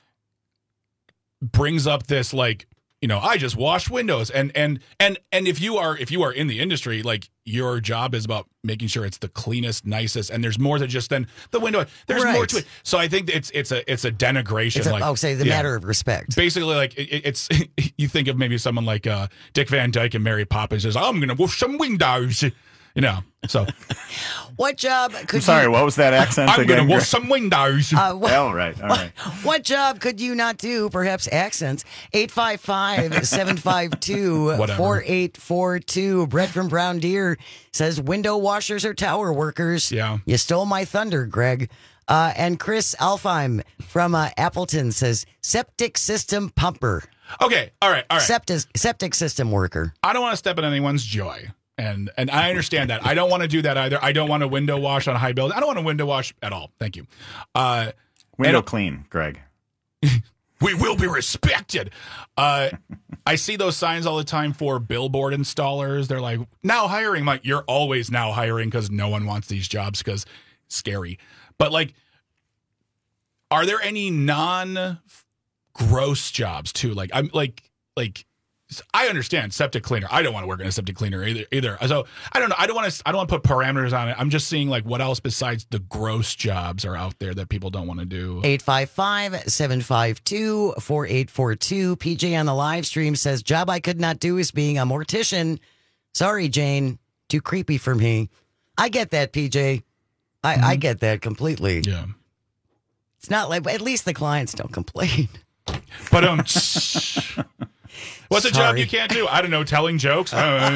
brings up this like, you know, I just wash windows and and and and if you are if you are in the industry, like your job is about making sure it's the cleanest, nicest, and there's more than just then the window. There's right. more to it. So I think it's it's a it's a denigration. It's a, like oh, say the yeah. matter of respect. Basically, like it, it's you think of maybe someone like uh, Dick Van Dyke and Mary Poppins says, "I'm going to wash some windows." You know, so. What job could I'm sorry, you... what was that accent I'm again? going to wash some windows. Uh, what, oh, right, all right. What job could you not do? Perhaps accents. eight five five, seven five two, four eight four two. Brett from Brown Deer says window washers are tower workers. Yeah. You stole my thunder, Greg. Uh, and Chris Alfheim from uh, Appleton says septic system pumper. Okay, all right, all right. Septic, septic system worker. I don't want to step in anyone's joy. And and I understand that. I don't want to do that either. I don't want to window wash on a high building. I don't want to window wash at all. Thank you. Uh, window clean, Greg. We will be respected. Uh, I see those signs all the time for billboard installers. They're like, now hiring. I'm like, you're always now hiring because no one wants these jobs because scary. But like, are there any non-gross jobs too? Like, I'm like, like, I understand septic cleaner. I don't want to work in a septic cleaner either. Either. So I don't know. I don't want to. I don't want to put parameters on it. I'm just seeing like what else besides the gross jobs are out there that people don't want to do. eight five five, seven five two, four eight four two. P J on the live stream says, job I could not do is being a mortician. Sorry, Jane. Too creepy for me. I get that, P J. I, mm-hmm. I get that completely. Yeah. It's not like, at least the clients don't complain. But um. What's a job Sorry. you can't do? I don't know, telling jokes. Uh,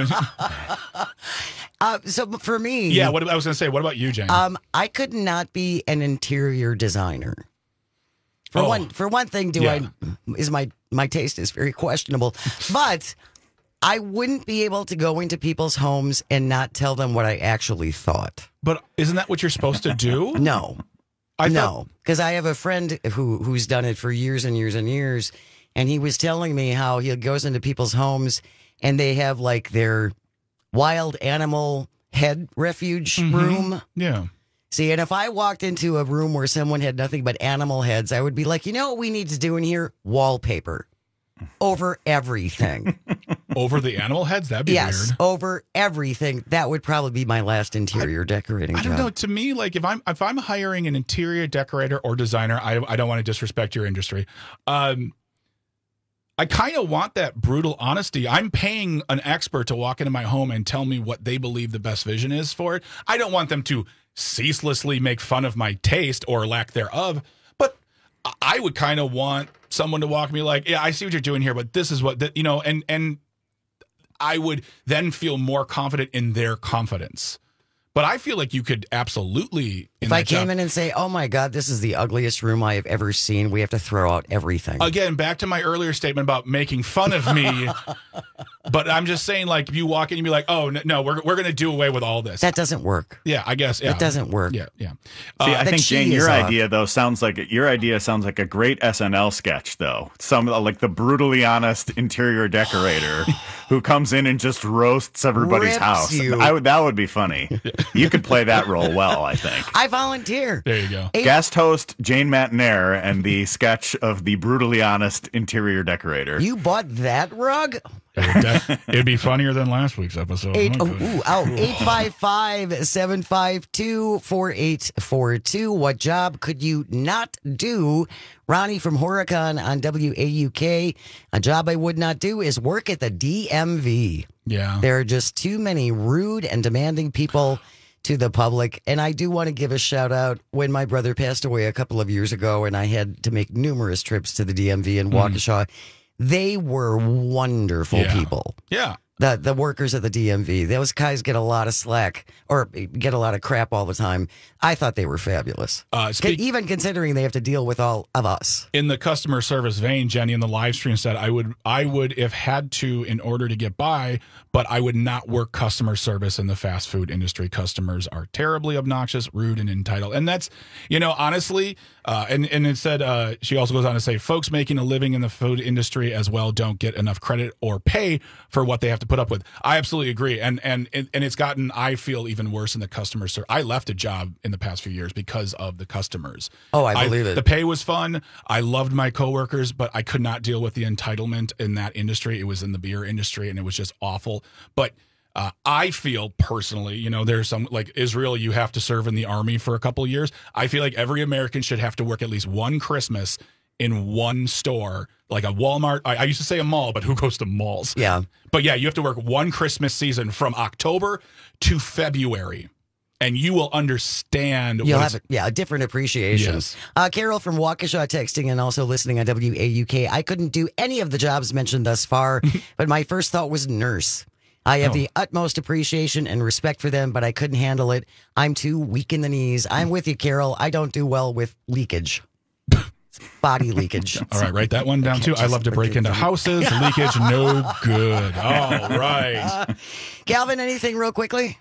Uh, so for me, yeah, what I was going to say. What about you, Jane? Um, I could not be an interior designer. For Oh. one, for one thing, do Yeah. I is my my taste is very questionable, but I wouldn't be able to go into people's homes and not tell them what I actually thought. But isn't that what you're supposed to do? No, I no, because I have a friend who who's done it for years and years and years, and he was telling me how he goes into people's homes and they have like their wild animal head refuge Mhm. room. Yeah. See, and if I walked into a room where someone had nothing but animal heads, I would be like, you know what we need to do in here? Wallpaper. Over everything. Over the animal heads? That'd be yes, weird. over everything. That would probably be my last interior decorating I don't job. know. To me, like if I'm if I'm hiring an interior decorator or designer, I I don't want to disrespect your industry. Um, I kind of want that brutal honesty. I'm paying an expert to walk into my home and tell me what they believe the best vision is for it. I don't want them to ceaselessly make fun of my taste or lack thereof, but I- I would kind of want someone to walk me like, yeah, I see what you're doing here, but this is what, the, you know, and, and I would then feel more confident in their confidence. But I feel like you could absolutely. In If I that came job- in and say, oh my God, this is the ugliest room I have ever seen, we have to throw out everything. Again, back to my earlier statement about making fun of me. But I'm just saying, like, if you walk in and be like, oh, no, no we're, we're going to do away with all this. That doesn't work. Yeah, I guess. Yeah. It doesn't work. Yeah, yeah. See, Uh, I the think key Jane, is your off. idea though sounds like your idea sounds like a great S N L sketch though. Some like the brutally honest interior decorator who comes in and just roasts everybody's Rips house. you. I would that would be funny. You could play that role well, I think. I volunteer. There you go. Eight- Guest host Jane Matanair and the sketch of the brutally honest interior decorator. You bought that rug? It'd be funnier than last week's episode. Eight, Oh oh, my ooh, goodness. oh, eight five five, seven five two, four eight four two. What job could you not do? Ronnie from Horicon on W A U K. A job I would not do is work at the D M V. Yeah. There are just too many rude and demanding people to the public. And I do want to give a shout out when my brother passed away a couple of years ago and I had to make numerous trips to the D M V in Waukesha. They were wonderful Yeah. people. Yeah. The the workers at the D M V, those guys get a lot of slack or get a lot of crap all the time. I thought they were fabulous. Uh, speak- Even considering they have to deal with all of us. In the customer service vein, Jenny in the live stream said, I would, I would have had to in order to get by, but I would not work customer service in the fast food industry. Customers are terribly obnoxious, rude, and entitled. And that's, you know, honestly, uh, and, and it said, uh, she also goes on to say, folks making a living in the food industry as well don't get enough credit or pay for what they have to put up with. I absolutely agree. And, and, and it's gotten, I feel, even worse in the customer service. I left a job in the past few years because of the customers. Oh, I believe it. The pay was fun. I loved my coworkers, but I could not deal with the entitlement in that industry. It was in the beer industry, and it was just awful. But uh, I feel personally, you know, there's some like Israel, you have to serve in the army for a couple of years. I feel like every American should have to work at least one Christmas in one store, like a Walmart. I, I used to say a mall, but who goes to malls? Yeah. But yeah, you have to work one Christmas season from October to February. And you will understand. You'll what have, it's- yeah, a different appreciation. Yes. Uh, Carol from Waukesha texting and also listening on W A U K. I couldn't do any of the jobs mentioned thus far, but my first thought was nurse. I have Oh. the utmost appreciation and respect for them, but I couldn't handle it. I'm too weak in the knees. I'm with you, Carol. I don't do well with leakage. Body leakage. All right, write that one down too. I love to break into houses. Leakage, no good. All right. Calvin, anything real quickly?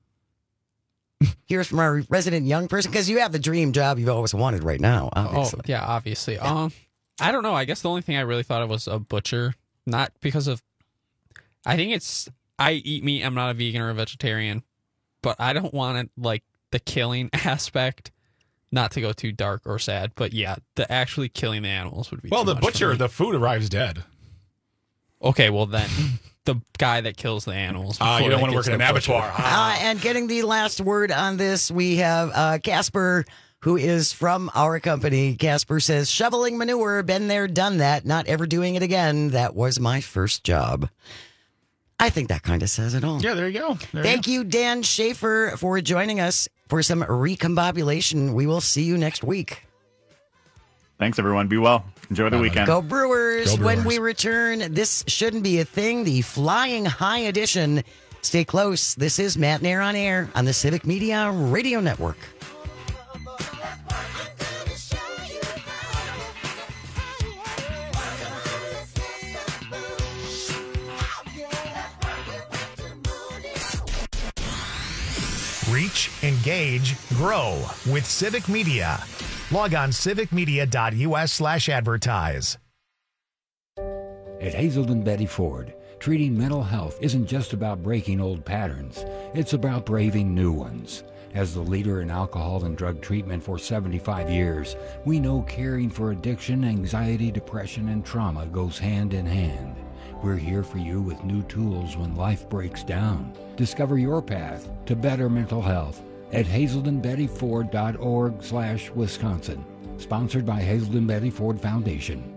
Here's from our resident young person, because you have the dream job you've always wanted right now, obviously. Oh, yeah, obviously. Um, I don't know. I guess the only thing I really thought of was a butcher. Not because of... I think it's... I eat meat. I'm not a vegan or a vegetarian. But I don't want it, like, the killing aspect, not to go too dark or sad. But yeah, the actually killing the animals would be Well, too the much for butcher, me. the food arrives dead. Okay, well then, the guy that kills the animals. Ah, you before don't they wanna get work to in the an butcher. abattoir. Uh, and getting the last word on this, we have uh, Casper, who is from our company. Casper says, shoveling manure, been there, done that, not ever doing it again. That was my first job. I think that kind of says it all. Yeah, there you go. There Thank you, Dan Schaefer, for joining us for some recombobulation. We will see you next week. Thanks, everyone. Be well. Enjoy the weekend. Go Brewers. Go Brewers. When we return, this shouldn't be a thing. The Flying High edition. Stay close. This is Matt Nair on Air on the Civic Media Radio Network. Reach, engage, grow with Civic Media. Log on civicmedia.us slash advertise. At Hazelden Betty Ford, treating mental health isn't just about breaking old patterns. It's about braving new ones. As the leader in alcohol and drug treatment for seventy-five years, we know caring for addiction, anxiety, depression, and trauma goes hand in hand. We're here for you with new tools when life breaks down. Discover your path to better mental health at hazelden betty ford dot org slash Wisconsin. Sponsored by Hazelden Betty Ford Foundation.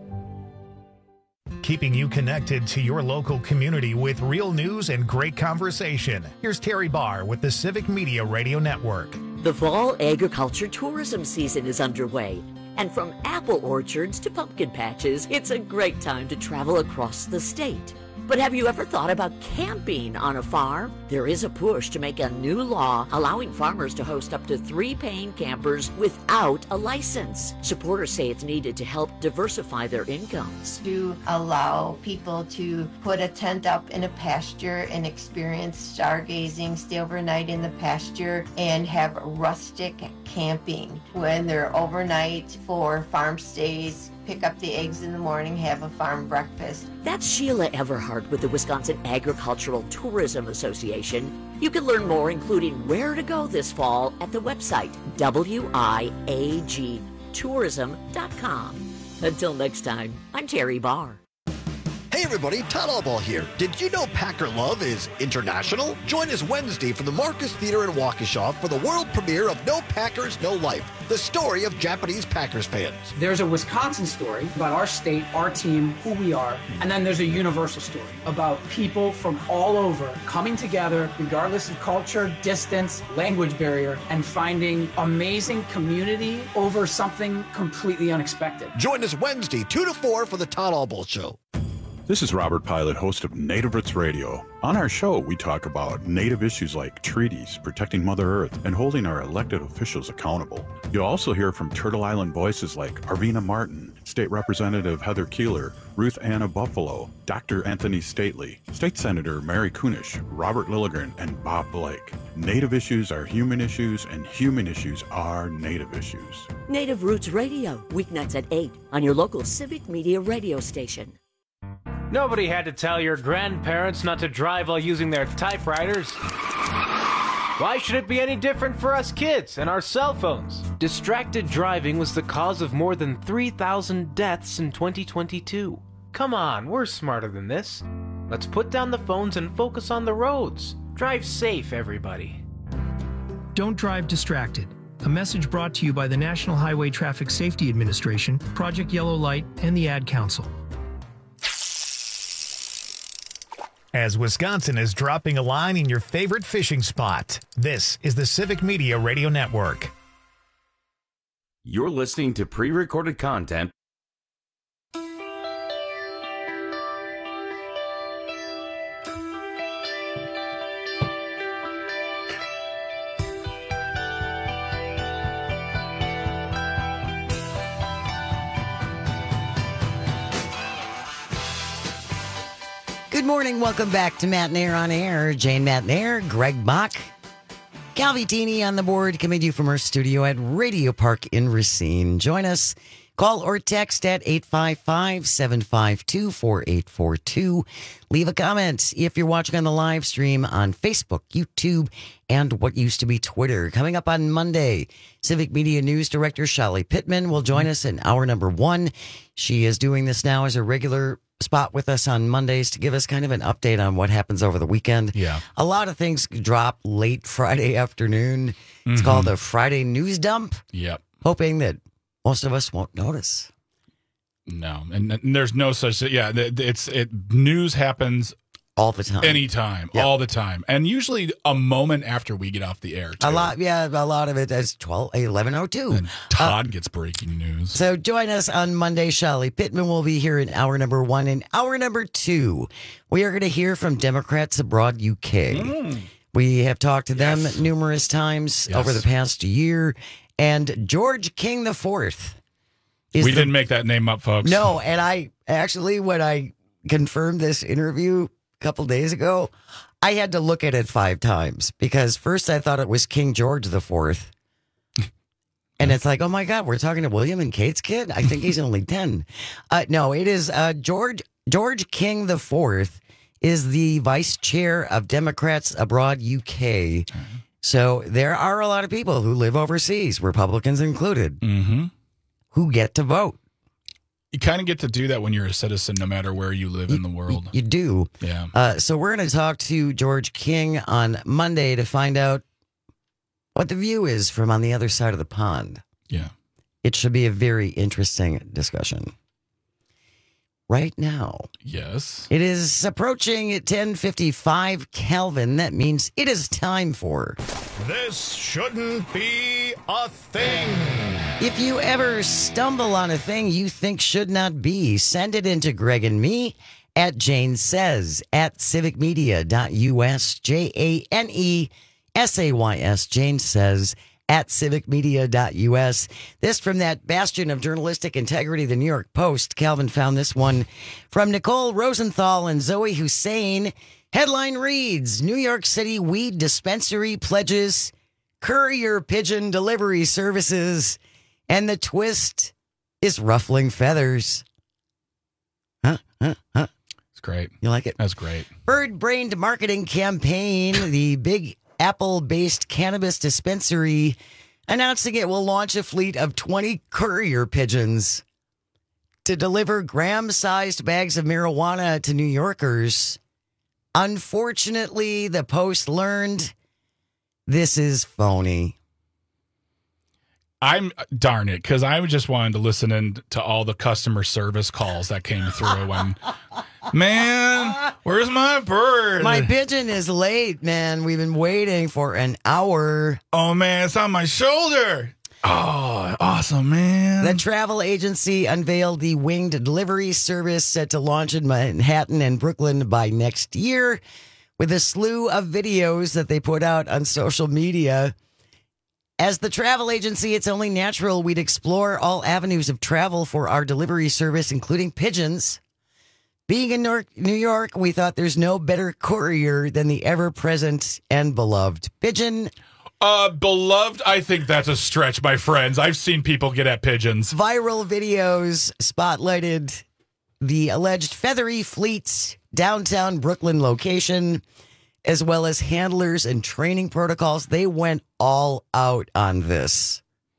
Keeping you connected to your local community with real news and great conversation. Here's Terry Barr with the Civic Media Radio Network. The fall agriculture tourism season is underway. And from apple orchards to pumpkin patches, it's a great time to travel across the state. But have you ever thought about camping on a farm? There is a push to make a new law allowing farmers to host up to three paying campers without a license. Supporters say it's needed to help diversify their incomes. To allow people to put a tent up in a pasture and experience stargazing, stay overnight in the pasture, and have rustic camping when they're overnight for farm stays. Pick up the eggs in the morning, have a farm breakfast. That's Sheila Everhart with the Wisconsin Agricultural Tourism Association. You can learn more, including where to go this fall, at the website w i a g tourism dot com. Until next time, I'm Terry Barr. Hey everybody, Todd Allball here. Did you know Packer Love is international? Join us Wednesday from the Marcus Theater in Waukesha for the world premiere of No Packers, No Life, the story of Japanese Packers fans. There's a Wisconsin story about our state, our team, who we are, and then there's a universal story about people from all over coming together, regardless of culture, distance, language barrier, and finding amazing community over something completely unexpected. Join us Wednesday, two to four for the Todd Allball Show. This is Robert Pilot, host of Native Roots Radio. On our show, we talk about Native issues like treaties, protecting Mother Earth, and holding our elected officials accountable. You'll also hear from Turtle Island voices like Arvina Martin, State Representative Heather Keeler, Ruth Anna Buffalo, Doctor Anthony Stately, State Senator Mary Kunish, Robert Lilligren, and Bob Blake. Native issues are human issues, and human issues are Native issues. Native Roots Radio, weeknights at eight on your local Civic Media radio station. Nobody had to tell your grandparents not to drive while using their typewriters. Why should it be any different for us kids and our cell phones? Distracted driving was the cause of more than three thousand deaths in twenty twenty-two. Come on, we're smarter than this. Let's put down the phones and focus on the roads. Drive safe, everybody. Don't drive distracted. A message brought to you by the National Highway Traffic Safety Administration, Project Yellow Light, and the Ad Council. As Wisconsin is dropping a line in your favorite fishing spot, this is the Civic Media Radio Network. You're listening to pre-recorded content. Good morning. Welcome back to Matt Nair on Air. Jane Matt Nair, Greg Bach, Calvi Teeny on the board, coming to you from our studio at Radio Park in Racine. Join us. Call or text at eight five five, seven five two, four eight four two. Leave a comment if you're watching on the live stream on Facebook, YouTube, and what used to be Twitter. Coming up on Monday, Civic Media News Director Shelly Pittman will join us in hour number one. She is doing this now as a regular spot with us on Mondays to give us kind of an update on what happens over the weekend. Yeah. A lot of things drop late Friday afternoon. It's Mhm. called the Friday News Dump. Yep. Hoping that most of us won't notice. No, and, and there's no such. Yeah, it's it. News happens All the time. Anytime. Yep. All the time. And usually a moment after we get off the air, too. A lot, yeah, a lot of it is twelve, eleven oh two. And Todd uh, gets breaking news. So join us on Monday. Shelley Pittman will be here in hour number one. In hour number two, we are going to hear from Democrats abroad U K. Mm. We have talked to them yes. numerous times yes. over the past year. And George King the Fourth. We the, didn't make that name up, folks. No, and I actually, when I confirmed this interview couple days ago, I had to look at it five times because first I thought it was King George the Fourth, and it's like, oh my God, we're talking to William and Kate's kid. I think he's only ten. Uh, no, it is uh, George George King the Fourth is the vice chair of Democrats Abroad U K. Mm-hmm. So there are a lot of people who live overseas, Republicans included, mm-hmm. who get to vote. You kind of get to do that when you're a citizen, no matter where you live you, in the world. You do. Yeah. Uh, so we're going to talk to George King on Monday to find out what the view is from on the other side of the pond. Yeah. It should be a very interesting discussion. Right now. Yes. It is approaching ten fifty-five Kelvin. That means it is time for... This shouldn't be a thing. If you ever stumble on a thing you think should not be, send it into Greg and me at Jane Says at civic media dot U S. J A N E S A Y S. Jane Says at civic media dot U S. This from that bastion of journalistic integrity, the New York Post. Calvin found this one from Nicole Rosenthal and Zoe Hussein. Headline reads, New York City weed dispensary pledges courier pigeon delivery services, and the twist is ruffling feathers. Huh? Huh? Huh? It's great. You like it? That's great. Bird-brained marketing campaign, the Big Apple-based cannabis dispensary announcing it will launch a fleet of twenty courier pigeons to deliver gram-sized bags of marijuana to New Yorkers. Unfortunately, the Post learned this is phony. I'm darn it, because I just wanted to listen in to all the customer service calls that came through. And man, where's my bird? My pigeon is late, man. We've been waiting for an hour. Oh man, it's on my shoulder. Oh, awesome, man. The travel agency unveiled the winged delivery service set to launch in Manhattan and Brooklyn by next year, with a slew of videos that they put out on social media. As the travel agency, it's only natural we'd explore all avenues of travel for our delivery service, including pigeons. Being in New York, we thought there's no better courier than the ever-present and beloved pigeon. Uh, beloved, I think that's a stretch, my friends. I've seen people get at pigeons. Viral videos spotlighted the alleged Feathery Fleet's downtown Brooklyn location, as well as handlers and training protocols. They went all out on this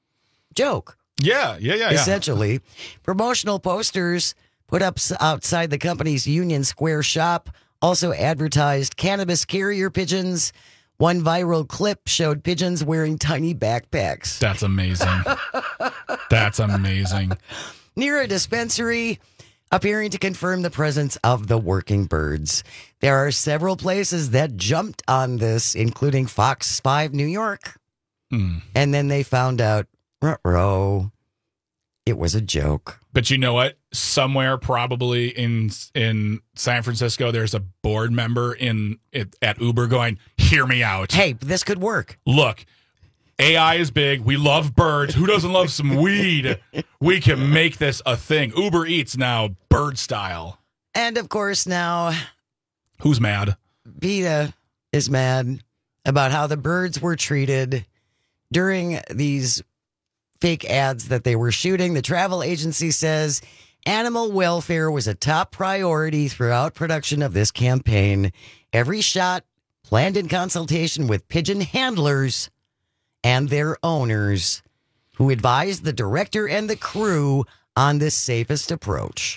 joke. Yeah, yeah, yeah, Essentially, yeah. Promotional posters put up outside the company's Union Square shop also advertised cannabis carrier pigeons. One viral clip showed pigeons wearing tiny backpacks. That's amazing. That's amazing. Near a dispensary, appearing to confirm the presence of the working birds. There are several places that jumped on this, including Fox five New York. Mm. And then they found out, ruh-roh, it was a joke. But you know what? Somewhere probably in in San Francisco, there's a board member in at Uber going, hear me out. Hey, this could work. Look, A I is big. We love birds. Who doesn't love some weed? We can make this a thing. Uber Eats now, bird style. And of course now... Who's mad? PETA is mad about how the birds were treated during these fake ads that they were shooting. The travel agency says animal welfare was a top priority throughout production of this campaign. Every shot planned in consultation with pigeon handlers and their owners, who advised the director and the crew on the safest approach.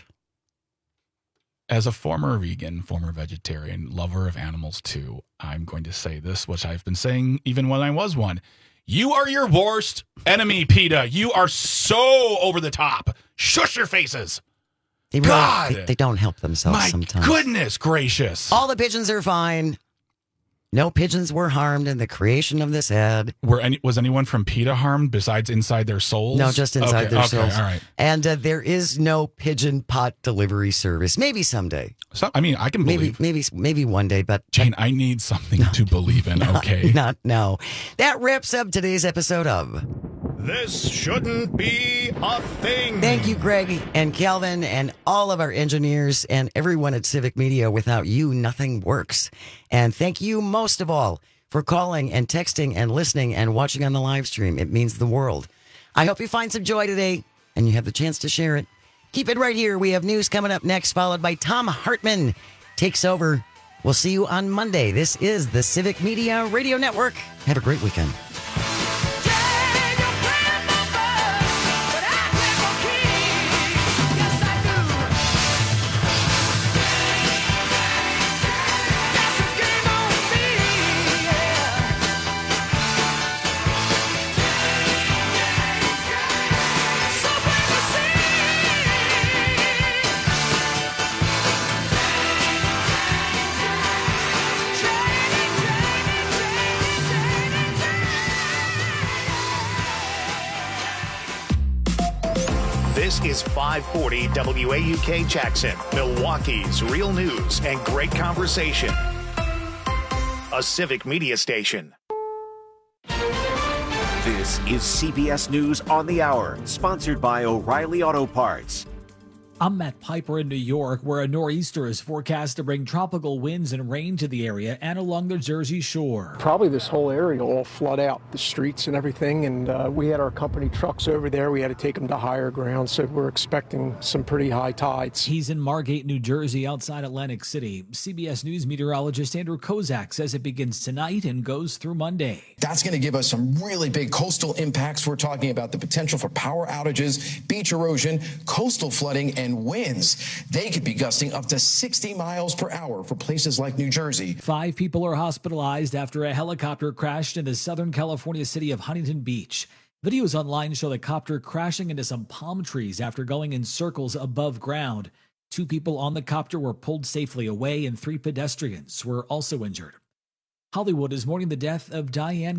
As a former vegan, former vegetarian, lover of animals too, I'm going to say this, which I've been saying even when I was one. You are your worst enemy, PETA. You are so over the top. Shush your faces. They really, God! They, they don't help themselves My sometimes. goodness gracious. All the pigeons are fine. No pigeons were harmed in the creation of this ad. Were any, was anyone from PETA harmed besides inside their souls? No, just inside okay, their okay, souls. All right. And uh, there is no pigeon pot delivery service. Maybe someday. So, I mean, I can believe. Maybe, maybe, maybe one day. But Jane, I need something to believe in. not, Okay. Not now. That wraps up today's episode of This Shouldn't Be a Thing. Thank you, Greg and Calvin, and all of our engineers and everyone at Civic Media. Without you, nothing works. And thank you most of all for calling and texting and listening and watching on the live stream. It means the world. I hope you find some joy today and you have the chance to share it. Keep it right here. We have news coming up next, followed by Tom Hartman takes over. We'll see you on Monday. This is the Civic Media Radio Network. Have a great weekend. This is five forty W A U K Jackson, Milwaukee's real news and great conversation. A Civic Media station. This is C B S News on the Hour, sponsored by O'Reilly Auto Parts. I'm Matt Piper in New York, where a nor'easter is forecast to bring tropical winds and rain to the area and along the Jersey Shore. Probably this whole area will flood out, the streets and everything, and uh, we had our company trucks over there. We had to take them to higher ground, so we're expecting some pretty high tides. He's in Margate, New Jersey, outside Atlantic City. C B S News meteorologist Andrew Kozak says it begins tonight and goes through Monday. That's going to give us some really big coastal impacts. We're talking about the potential for power outages, beach erosion, coastal flooding, and And winds. They could be gusting up to sixty miles per hour for places like New Jersey. Five people are hospitalized after a helicopter crashed in the Southern California city of Huntington Beach. Videos online show the copter crashing into some palm trees after going in circles above ground. Two people on the copter were pulled safely away and three pedestrians were also injured. Hollywood is mourning the death of Diane